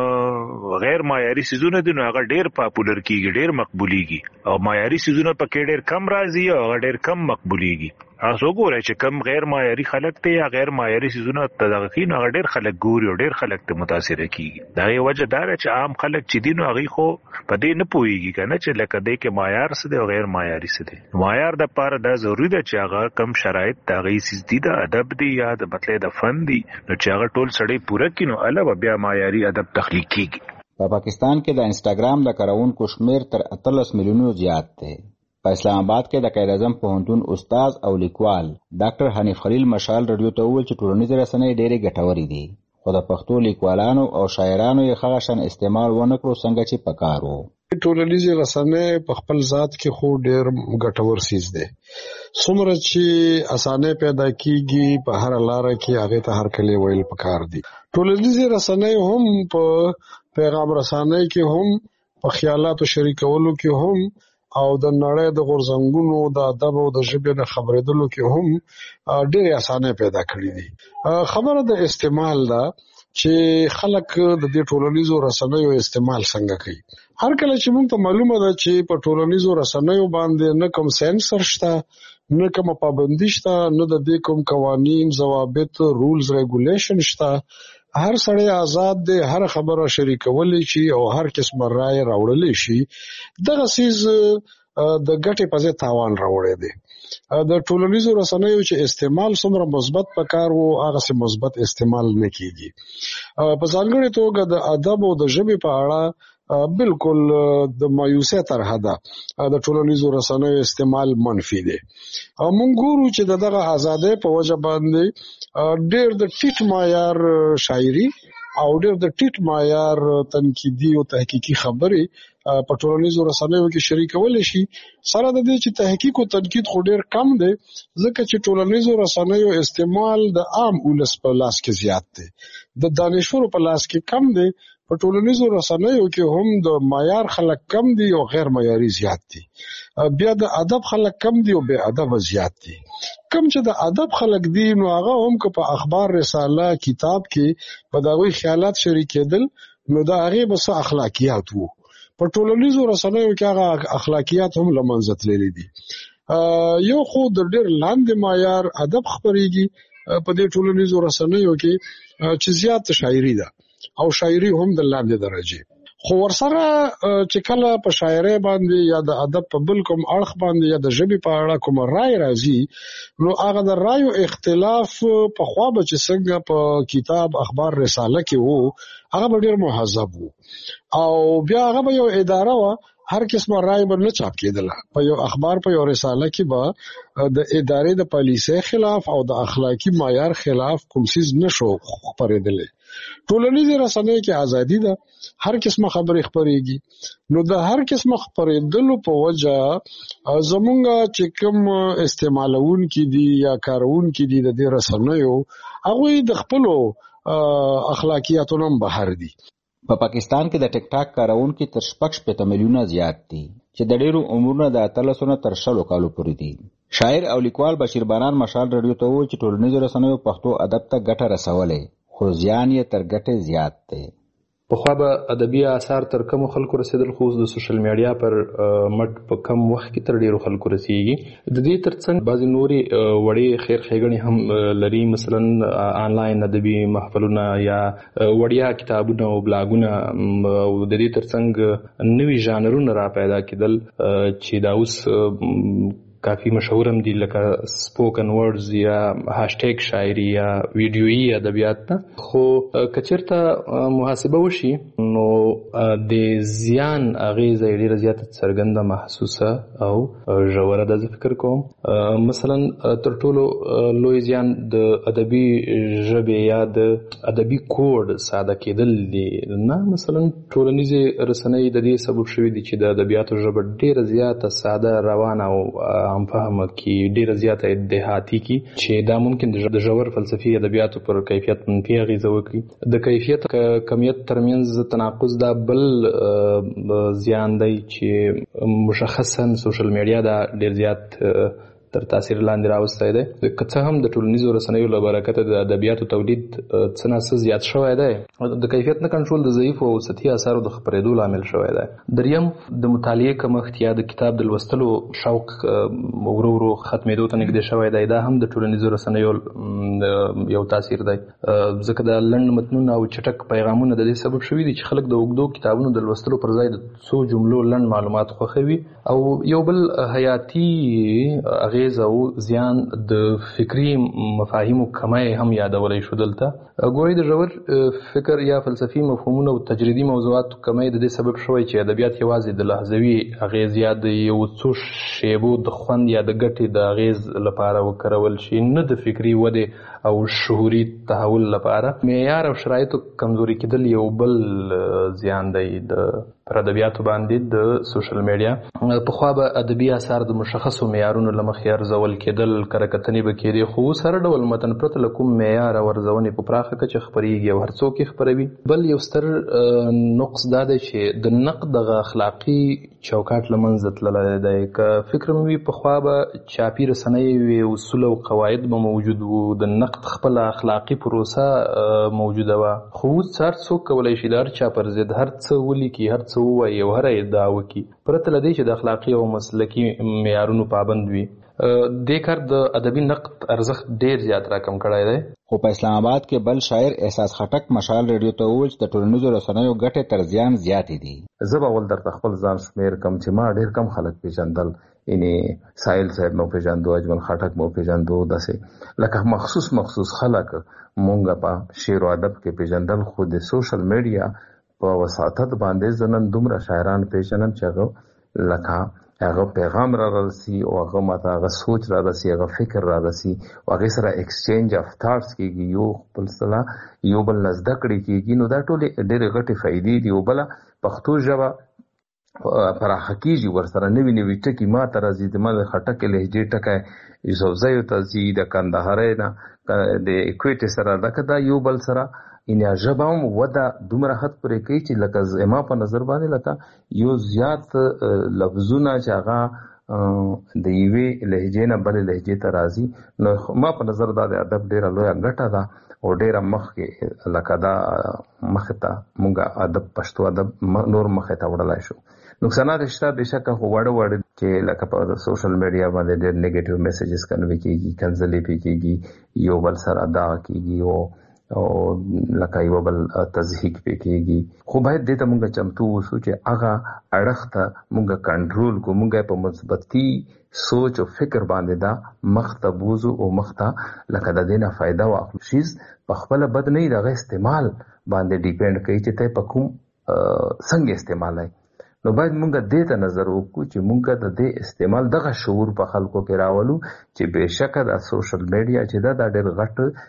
کوم غیر معیاري سيزونه دي نو هغه ډېر پاپولر کیږي، ډېر مقبوليږي، او معیاري سيزونه پکې ډېر کم راځي او هغه ډېر کم مقبوليږي. تاسو ګورئ چې کم غیر معیاري خلک ته یا غیر معیاري سيزونه تدغکین هغه ډېر خلک ګوري او ډېر خلک ته متاثر کیږي. دا یو وجه دا چې عام خلک چې دین هغه خو په دې نه پوهیږي کنه چې لکه دې کې معیار څه دی او غیر معیاري څه دی. معیار د پاره دا ضروری ده چې هغه کم شرایط دا غي سيز دي، د ادب دی یا د مطلب د فن دی، نو چې هغه ټول سړی پوره کینو الوه بیا معیاري ادب تخلیق کیږي. په پاکستان کې د انسټاګرام د کارونکو شمیر تر اتلس میلیونو زیات دی. په اسلام آباد کې د قائد اعظم پوهنتون استاد او لیکوال ډاکټر حنیف خلیل مشال رادیو ته وویل چې ټولنیز رسنۍ ډېرې ګټورې دي، خو د پښتو لیکوالانو او شاعرانو یې هغه شان استعمال ونه کړو څنګه چې پکار وو. ټولنیز رسنۍ په خپل ذات کې خو ډېر ګټور سیز دی. څومره چې اسانه پیدا کیږي په هر لار کې هغه ته هر کله ویل پکار دي. ټولنیز رسنۍ هم په پیغام رسانۍ کې هم په خیالاتو شریکولو کې هم او د نړۍ د غورځنګونو د ادب او د ژبې د خبرېدلو کې هم ډېر اسانه پیدا کړې دي. خبره د استعمال ده چې خلک د دې ټولنیزو رسنیو استعمال څنګه کوي. هر کله چې موږ ته معلومه ده چې په ټولنیزو رسنیو باندې نه کوم سنسر شته، نه کوم پابندي شته، نه د دې کوم قوانین، ضوابط، رولز، ریګولیشن شته. هر سړی آزاد دی، هر خبره شریکولی شي او هر قسم رائے راوړلی شي. دغه سیز د ګټې په ځای تاوان راوړی دی. د ټولنیزو رسنیو چې استعمال څومره مثبت پکار وو هغه سه مثبت استعمال نه کیږي. په ځانګړې توګه د ادب او د ژبې په اړه بالکل د مایوسه طرح ده د ټولنیزو رسنیو استعمال منفي دی. موږ ګورو چې دغه ازادۍ په وجه باندې ډېر د ټیټ معیار شاعري او ډېر د ټیټ معیار تنقیدي او تحقیقي خبرې په ټولنیزو رسنیو کې شریکول شي. سره د دې چې تحقیق او تنقید خو ډېر کم دی ځکه چې ټولنیزو رسنیو استعمال د عام ولس په لاس کې زیات دی، د دانشورو په لاس کې کم دی. په ټولنیزو رسنیو کې هم د معیار خلک کم دي او غیر معیاري زیات دي. بیا د ادب خلک کم دي او بے ادب زیات دي. کم چې د ادب خلک دي نو هغه هم که په اخبار، رساله، کتاب کې په دغوی خیالات شریکېدل نو د هغې به څه اخلاقیات وو. په ټولنیزو رسنیو کې هغه اخلاقیات هم له منځه تللي دي. یو خو د ډېر لاندې معیار ادب خپرېږي په دې ټولنیزو رسنیو کې چې زیات شاعري ده او شاعري هم د لاندې درجه. خو ورسره چې کله په شاعرۍ باندې یا د ادب په بل کوم اړخ باندې یا د ژبې په اړه کوم رائے راځي نو هغه د رایو اختلاف په خوا به چې څنګه په کتاب، اخبار، رساله کې وو هغه به ډېر مهذب وو او بیا هغه به یو اداره وه، هر قسمه رائے به نه چاپ کېدله. په یو اخبار، په یو رساله کې به د ادارې د پالیسۍ خلاف او د اخلاقي معیار خلاف کوم څیز نشو خپرېدلی. ټولنیزې رسنۍ کې ازادي ده، هر قسمه خبرې خپرېږي. نو د هر قسمه خپرېدلو په وجه زمونږ چې کوم استعمالونکي دي یا کارونکي دي د دې رسنیو هغوی د خپلو اخلاقیاتو نه بهر دي. په پاکستان کې د ټیک ټاک کارونکي تر شپږ شپېته میلیونه زیات دي چې د ډېرو عمرونه د اتلسو نه تر شلو کالو پورې دي. شاعر او لیکوال بشیر باران مشال رادیو ته وویل چې ټولنیزو رسنیو پښتو ادب ته ګټه رسولې خو زیان یې تر ګټې زیات دی. پخوا به ادبي اثار تر کوم خلکو رسیدل، خو د سوشل میډیا پر مټ په کم وخت کې تر ډیرو خلکو رسیږي. د دې ترڅنګ بعضې نورې وړې خیر ښېګڼې هم لري، مثلا آنلاین ادبي محفلونه یا وړیا کتابونه او بلاګونه، او د دې ترڅنګ نوي ژانرونه را پیدا کېدل چې دا اوس کافی مشهور هم دي، لکه سپوکن ورډز یا هاشټیګ شاعري یا ویډیویي ادبیات ته. خو که چېرته محاسبه وشي نو د زیان اغېزه یې ډېره زیاته څرګنده، محسوسه او ژوره ده. زه فکر کوم مثلا تر ټولو لوی زیان د ادبي ژبې یا د ادبي کوډ ساده کېدل دي. نه مثلا ټولنیزې رسنۍ د دې سبب شوي دي چې د ادبیاتو ژبه ډېره زیاته ساده، روانه او هم فهمه کی ډیره زیاته دهاتی کی، چې دا ممکن د ژور فلسفي ادبیاتو پر کیفیت منفي اغیزه وکړي. د کیفیت کمیت ترمنځ تناقض دا بل زیان دی چې مشخصا سوشل میډیا دا ډیر زیات تر تاثیر لاندې راوستی دی. که څه هم د ټولنیزو رسنیو له برکته د ادبیاتو تولید څه نه څه زیات شوی دی، د کیفیت نه کنټرول د ضعیفو او سطحي اثارو د خپرېدو لامل شوی دی. دریم د مطالعې کمښت یا د کتاب د لوستلو شوق ورو ورو ختمېدو ته نږدې شوی دی. دا هم د ټولنیزو رسنیو یو تاثیر دی، ځکه د لنډ متنونه او چټک پیغامونه د دې سبب شوي دي چې خلک د اوږدو کتابونو د لوستلو پر ځای د څو جملو لنډ معلومات خوښوي. او یو بل حیاتي اغیز او زیان د فکری مفاهیمو کمی هم یادولی شو دلته. ګورئ د ژور فکر یا فلسفي مفهومونو او تجریدي موضوعاتو کمی د دې سبب شوی چې ادبیات یوازې د لحظوي اغیز یا د یو څو شیبو د خوند یا د ګټې د اغیز لپاره وکارول شي، نه د فکري ودې او شعوري تحول لپاره. معیار او شرایطو کمزوري کېدل یو بل زیان دی د پر ادبیاتو باندې د سوشل میډیا. پخوا به ادبي اثار د مشخصو معیارونو له مخې ارزول کېدل، کره کتنې به کېدې، خو اوس هر ډول متن پرته له کوم معیار او ارزونې په پراخه کچه خپرېږي او هر څوک یې خپروي. بل یو ستر نقص دا دی چې د نقد دغه اخلاقي چوکاټ له منځه تللی دی. که فکر مې وي پخوا به چاپي رسنۍ وي، اصول او قواعد به موجود وو، د نقد خپله اخلاقي پروسه موجوده وه. خو اوس هر څوک کولی شي د هر چا پر ضد هر څه ولیکي، هر څه ووایي او هره ادعا وکړي، پرته له دې چې د اخلاقي او مسلکي معیارونو پابند وي. دې کار د ادبي نقد ارزښت ډیر زیات راکم کړی دی. خو په اسلام آباد کې بل شاعر احساس خټک مشال ریډیو ته وویل چې د ټولنیزو رسنیو ګټې تر زیان زیاتې دي. زه به اول درته خپل ځان شمېر کم چې ما ډېر کم خلک پیژندل، یعنې سایل صاحب مو پیژندو، اجمل خټک مو پیژندو، داسې لکه مخصوص مخصوص خلک مونږ په شعر و ادب کې پیژندل. خو د سوشل میډیا په وساطت باندې زه نن دومره شاعران پیژنم چې هغه لکه هغه پیغام را رسي او هغه ماته هغه سوچ را رسي، هغه فکر را رسي او هغې سره ایکسچینج اف تھاټس کېږي، یو خپل سره یو بل نه زده کړې کېږي. نو دا ټولې ډېرې غټې فایدې دي. او بله پښتو ژبه پراخه کېږي، ورسره نوي نوي ټکي ما ته راځي. د ما د خټکې لهجې ټکی یوسفزیو ته ځي، د کندهارۍ نه د اکویټې سره، لکه دا یو بل سره ان ژبه هم وده دومره حد پورې کوي چې لکه زما په نظر باندې لکه یو زیات لفظونه چې هغه د یوې لهجې نه بلې لهجې ته راځي. نو ما په نظر دا د ادب ډېره لویه ګټه ده او ډېره مخکې لکه دا مخې ته موږ ادب پښتو ادب نور مخې ته وړلی شو. نقصانات شته بېشکه، خو واړه واړه چې لکه په سوشل میډیا باندې ډېر نیګیټیو میسیجز کنوي کېږي، کنځلې پې کېږي، یو بل سره دعا کېږي او او لکه یو بل تضحیک پې کېږي. خو باید دې ته مونږ چمتو اوسو چې هغه اړخ ته مونږ کنټرول کو، مونږ په مثبتي سوچ او فکر باندې دا مخ ته بوزو او مخ ته لکه د دې نه فایده واخلو. شیز په خپله بد نه وي، د هغه استعمال باندې ډیپینډ کوي چې ته په کوم څنګه استعمالوي. نو باید مونږ دې ته نظر وکړو چې مونږ د دې استعمال دغه شعور په خلکو کې راولو چې بېشکه د سوشل میډیا چې دا دا ډېر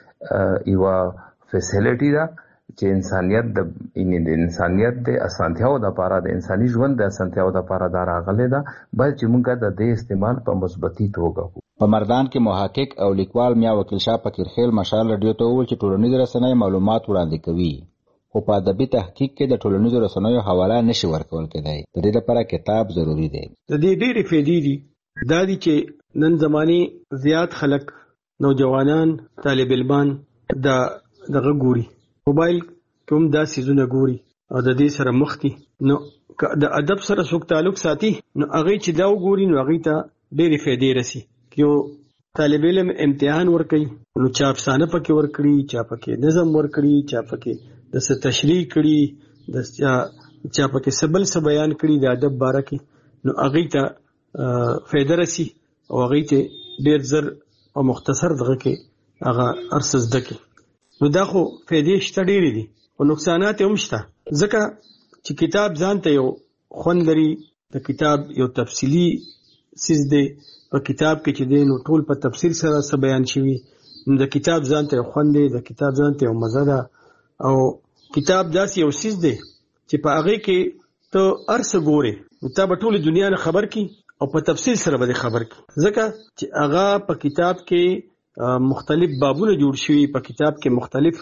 غټ یوه فیسیلیټي ده چې انسانیت د د انسانیت د اسانتیاو دپاره، د انساني ژوند د اسانتیاو دپاره دا راغلی ده. باید چې مونږ د دې استعمال په مثبتي توګه وکړو. په مردان کې محقق او لیکوال میا وکیل شاه فقیرخیل مشال ریډیو ته وویل چې ټولنیز رسنۍ معلومات وړاندې کوي، خو په ادبي تحقیق کې د ټولنیزو رسنیو حواله نشي ورکول کېدی. د دې لپاره کتاب ضروري دی. د دې ډېرې فایدې دي. دا دي چې نن زمانې زیات خلک نوجوانان طالب علمان د دغه ګوري، موبایل کوم دا سیزونه ګوري او د دې سره مخ دي. نو د ادب سره څوک تعلق ساتي نو هغه چې دا وګوري نو هغه ته ډېرې فائدې رسی. کیو طالب علم امتحان ورکړي نو چا افسانه پکې ورکړي، چا پکې نظم ورکړي، چا پکې د څه تشریح کړي، د چا پکې سبل څه بیان کړي د ادب باره کې، نو هغه ته فائدہ رسی او هغه ته ډېر زر او مختصر دغه کې هغه ارس زده کې. نو دا خو فائدې شته ډېرې دي او نقصانات هم شته، ځکه چې کتاب ځان ته یو خوند لري. د کتاب یو تفصیلی سیز دی، په کتاب کې چې دی نو ټول په تفصیل سره څه بیان شوي، نو د کتاب ځان ته یو خوند دی، د کتاب ځان ته یو مزه ده. او کتاب داسې یو سیز دی چې په هغې کې ته هر څه ګورې نو تا به ټولې دنیا نه خبر کی او په تفصیل سره به خبر کی، ځکه چې هغه په کتاب کې مختلف بابونه جوړ شوي، په کتاب کې مختلف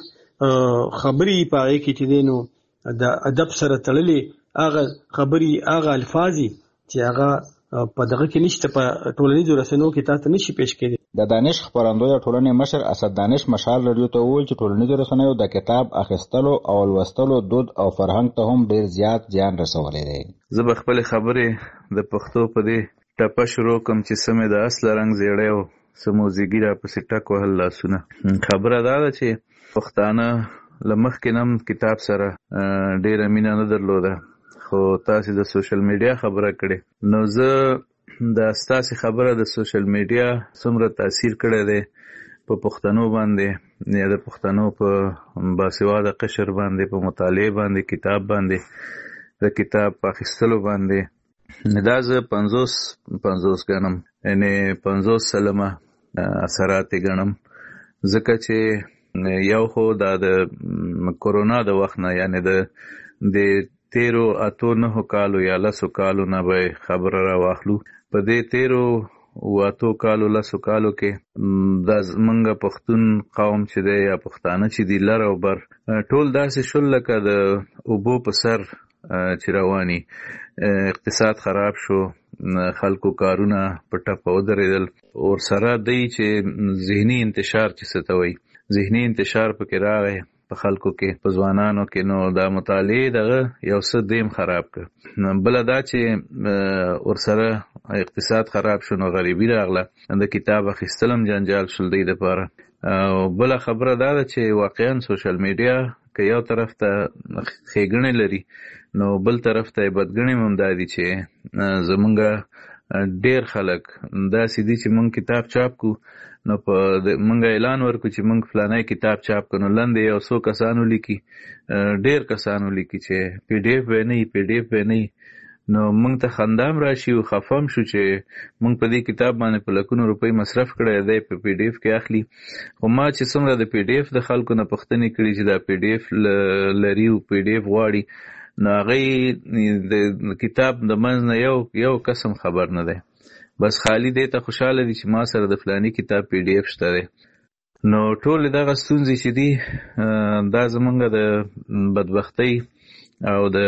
خبرې په هغې کې چې دی نو د ادب سره تړلې هغه خبرې، هغه الفاظي چې هغه په دغه کې نشته، په ټولنیزو رسنیو کې تاسو نشي پیش کېدی. د دانش خبرندوی ټولنې مشر اسد دانش مشال رادیو ته وویل چې ټولنیزو رسنیو د کتاب اخیستلو او لوستلو دود او فرهنګ ته هم ډېر زیات زیان رسولی دی. زه به خپلې خبرې د پښتو په دې ټپه شروع کوم چې څه مې د اصل رنګ زیړی و، څه موزیګي راپسې ټک وهل لاسونه. خبره دا ده چې پښتانه له مخکې نه کتاب سره ډېره مینه نه درلوده، خو تاسې د سوشل میډیا خبره کړې. نو زه د ستاسې خبره د سوشل میډیا څومره تاثیر کړی دی په پښتنو باندې، یا د پښتنو په باسواده قشر باندې، په مطالعې باندې، کتاب باندې، د کتاب په اخیستلو باندې، دا زه پنځوس پنځوس ګڼم، یعنې پنځوس سلمه اثرات یې ګڼم. ځکه چې یو خو دا د کورونا د وخت نه، یعنې د د تیرو اتو نهو کالو یا لسو کالو نه به خبره را واخلو. په دې تیرو و اتو کالو لسو کالو کې دا زمونږ پښتون قوم چې دی یا پښتانه چې دی لر او بر ټول داسې شول لکه د اوبو په سر چې رواني. اقتصاد خراب شو، خلکو کارونه په ټپه ودرېدل، اور سره دی چې ذهني انتشار چې څه ته وایي، ذهني انتشار پکې راغی په خلکو کې، په ځوانانو کې. نو دا مطالعې دغه یو څه دیم خراب کړ. بله دا چې ورسره اقتصاد خراب شو، نو غریبي راغله، د کتاب اخیستل هم جنجال شول دی دپاره. او بله خبره دا ده چې واقعا سوشل میډیا که یو طرف ته ښېګڼې لري نو بل طرف ته یې بدګڼې هم دا دي چې زمونږ ډېر خلک داسې دي چې مونږ کتاب چاپ کو نو په مونږ اعلان ورکو چې مونږ فلانی کتاب چاپ کړو، نو لاندې یو څو کسانو لیکي، ډېر کسانو لیکي چې پی ډي اف به نه وي، پی ډي اف به نه وي. نو مونږ ته خندام راشي او خفه هم شو چې مونږ په دې کتاب باندې په لکونو روپۍ مصرف کړی دی، په پی ډي اف کې اخلي. خو ما چې څومره د پی ډي اف د خلکو نه پوښتنې کړي چې دا پی ډي اف لري او پی ډي اف غواړي، نو هغوی د کتاب د منځ نه یو یو قسم خبر نه دی، بس خالی دی ته خوشحاله دي چې ما سره د فلانی کتاب پی ډي اف شته دی. نو ټول دغه ستونزې چې دي دا زمونږ د بدبختۍ او د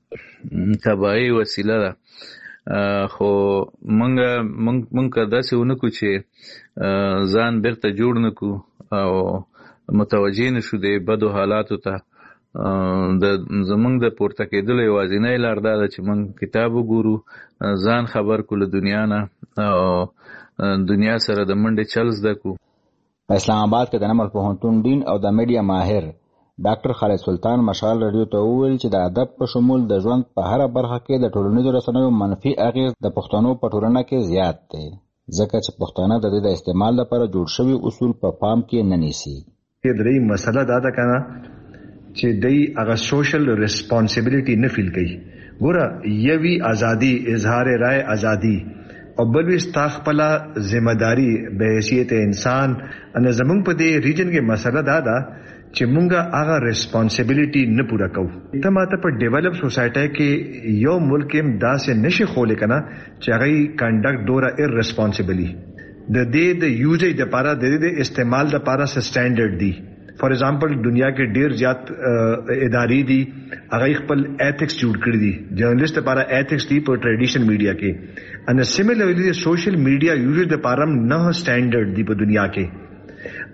تباهۍ وسیله ده. خو مونږ مونږ که داسې ونه کړو چې ځان بیرته جوړ نه کړو او متوجه نه شو د بدو حالاتو ته، د زمونږ د پورته کېدلو یوازینۍ لار دا ده چې مونږ کتاب وګورو، ځان خبر کړو له دنیا نه او دنیا سره د منډې چل زده کړو. اسلام آباد کې د نمل پوهنتون ډین او د میډیا ماهر ډاکټر خالد سلطان مشال رادیو ته وویل چې د ادب په شمول د ژوند په هره برخه کې د ټولنیزو رسنیو منفي اغېز د پښتنو په ټولنه کې زیات دی، ځکه چې پښتانه د دې د استعمال لپاره جوړ شوي اصول په پام کې نه نیسي. درې مسله دا ده کنه چې دای هغه سوشل ریسپانسیبিলিټي نه فیل کوي. ګوره یوي ازادي، اظهار رائے ازادي، او بل وی ستا خپل ذمہ داری به حیثیت انسان. ان زمونږ په دې ریجن کې مسله دا ده چې مونږه هغه ریسپانسیبিলিټي نه پوره کوو. ته ماته په ډیولپ سوسایټي کې یو ملک هم داسې نشي خولې کنه چې هغه کنډکټ ډوره ارریسپانسیبلی د دې د یوزې د لپاره د دې استعمال د لپاره سټانډرډ دی. فار ایگزامپل دنیا کې ډیر زیات ادارې دي هغه خپل ایتھکس جوړ کړی دي، جرنالست لپاره ایتھکس دی په ټریډیشنل میډیا کې. ان سیملرلی سوشل میډیا یوزر د لپاره نه سټانډرډ دی په دنیا کې.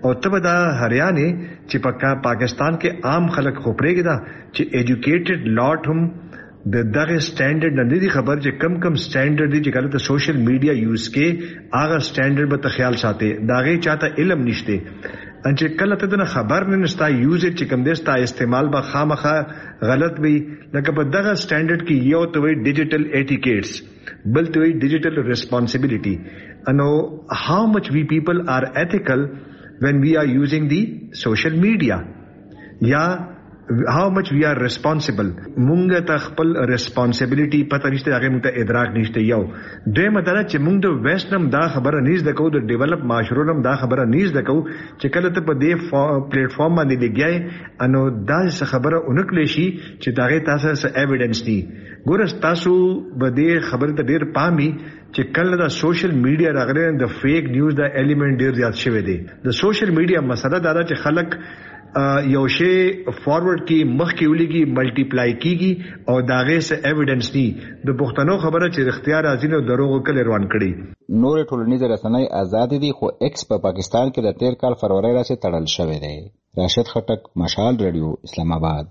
او تب دا هریانه چې په پاکستان کې عام خلک خو پرېږي دا چې ایجوکیټډ لاټ هم د دغه سټانډرډ نه دي خبر چې کم کم سټانډرډ دي چې کله ته سوشل میډیا یوز کې هغه سټانډرډ به ته خیال ساتي داغه چاته علم نشته ان چې کله ته نه خبر نه نستا یوز چې کم دې ستا استعمال به خامخه غلط وي لکه په دغه سټانډرډ کې یو ته وي ډیجیټل ایټیکیټس بل ته وي ډیجیټل ریسپانسیبিলিټي انو how much we people are ethical when we are using the social media یا how much we are responsible مونږ ته خپل responsibility پته نشته هغه مونږ ته ادراک نشته یو دوی مطلب چې مونږ د ویسټنم دا خبره نیز د کو د ډیولپ معاشرونم دا خبره نیز د کو چې کله ته په دې پلیټ فارم باندې لګیای انو دا خبره اونکلی شي چې دا غي تاسو سره ایویډنس دي ګور تاسو به دې خبره ته ډیر پامي چې کله دا سوشل میډیا راغلی د فیک نیوز دا ایلیمنٹ ډیر زیات شوی دی د سوشل میډیا مسله دا ده چې خلک یو شی فارورډ کی مخ کې ولګي ملټیپلای کیږي او داغه سه ایویډنس ني د پښتنو خبره چې اختیار ازین او دروغ کله روان کړي نور ټولنیز رسنۍ آزاد دي خو ایکس په پاکستان کې د تیر کال فروری راځي تړل شوی دی راشد خټک مشال رادیو اسلام آباد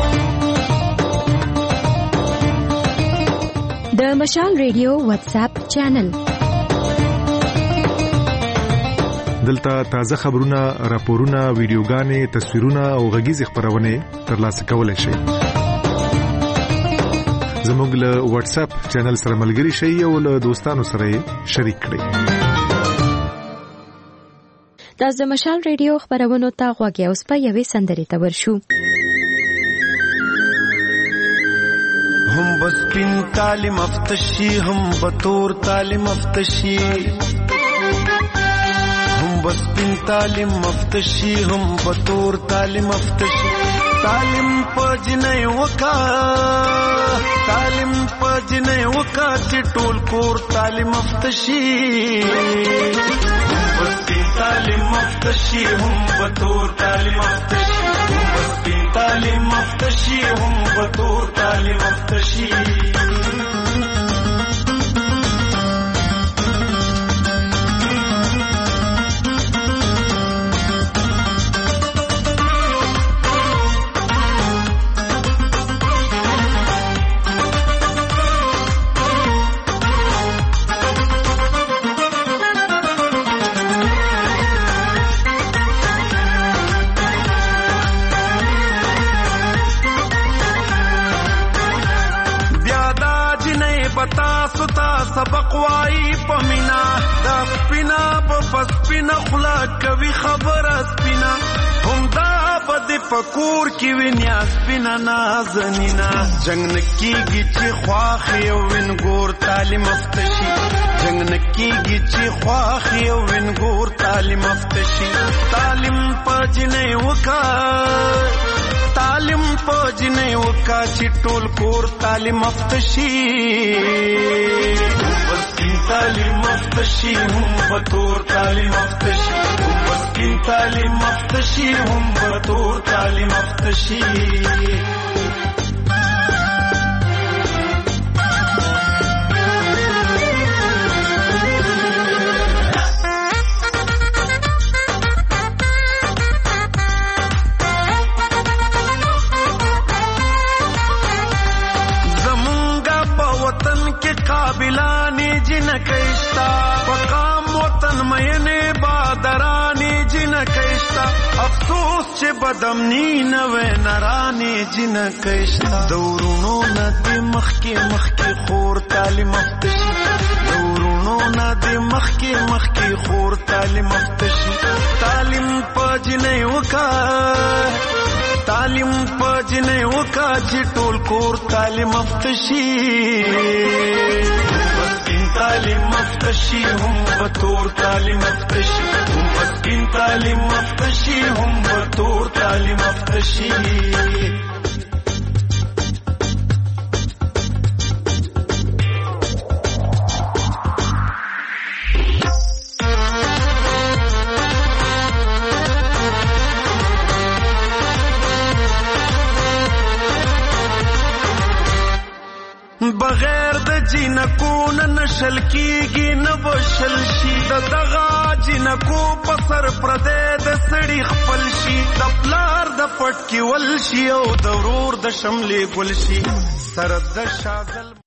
د مشال رادیو واتس اپ چینل دلته تازه خبرونه راپورونه ویډیوګانې تصویرونه او غږیز خبرونه ترلاسه کولای شئ زموږ له واتس اپ چینل سره ملګري شئ او له دوستانو سره شریک کړئ د مشال رادیو خبرونه ته غوږی اوس په یوې سندرې ته ورشو هم بس پین تعلیم افتشی هم بطور تعلیم افتشی بس پین تعلیم مفتشی هم بطور تعلیم مفتشی تعلیم پجنه وکا تعلیم پجنه وکا چې ټول کور تعلیم مفتشی بس پین تعلیم مفتشی هم بطور تعلیم مفتشی بس پین تعلیم مفتشی هم بطور تعلیم مفتشی سبق وای پمینا دا سپینا په سپینا خلا کوي خبر سپینا هم دا بد فکور کی وینیا سپینا نازنینا جنگ نکیږي چې خواخ یو وین ګور تعلیم افتشي جنگ نکیږي چې خواخ یو وین ګور تعلیم افتشي تعلیم پجنه وکا تعلیم پجنه وکا چې ټول کور تعلیم افتشي بس کی تعلیم مفتشی هم بطور تعلیم مفتشی بس کی تعلیم مفتشی هم بطور تعلیم مفتشی قابلانی جن کشتا پقام وطن مینه بادرانی جن کشتا افسوس چه بدمنی نوے نرانی جن کشتا دورونو ندی مخی مخی خور تعلیم افتشی دورونو ندی مخی مخی خور تعلیم افتشی تعلیم پجنے وکا تعلیم پجنے وکا چی ټول کور تعلیم افتشی بس کین تعلیم افتشی هم بطور تعلیم افتشی بس کین تعلیم افتشی هم بطور تعلیم افتشی بغیر د جنکو نه نشل کیږي نه بشل شي د دغه جنکو په سر پردې د سړي خپل شي د پلار د پټ کې ول شي او د ورور د شملې ګل شي سر د شاګل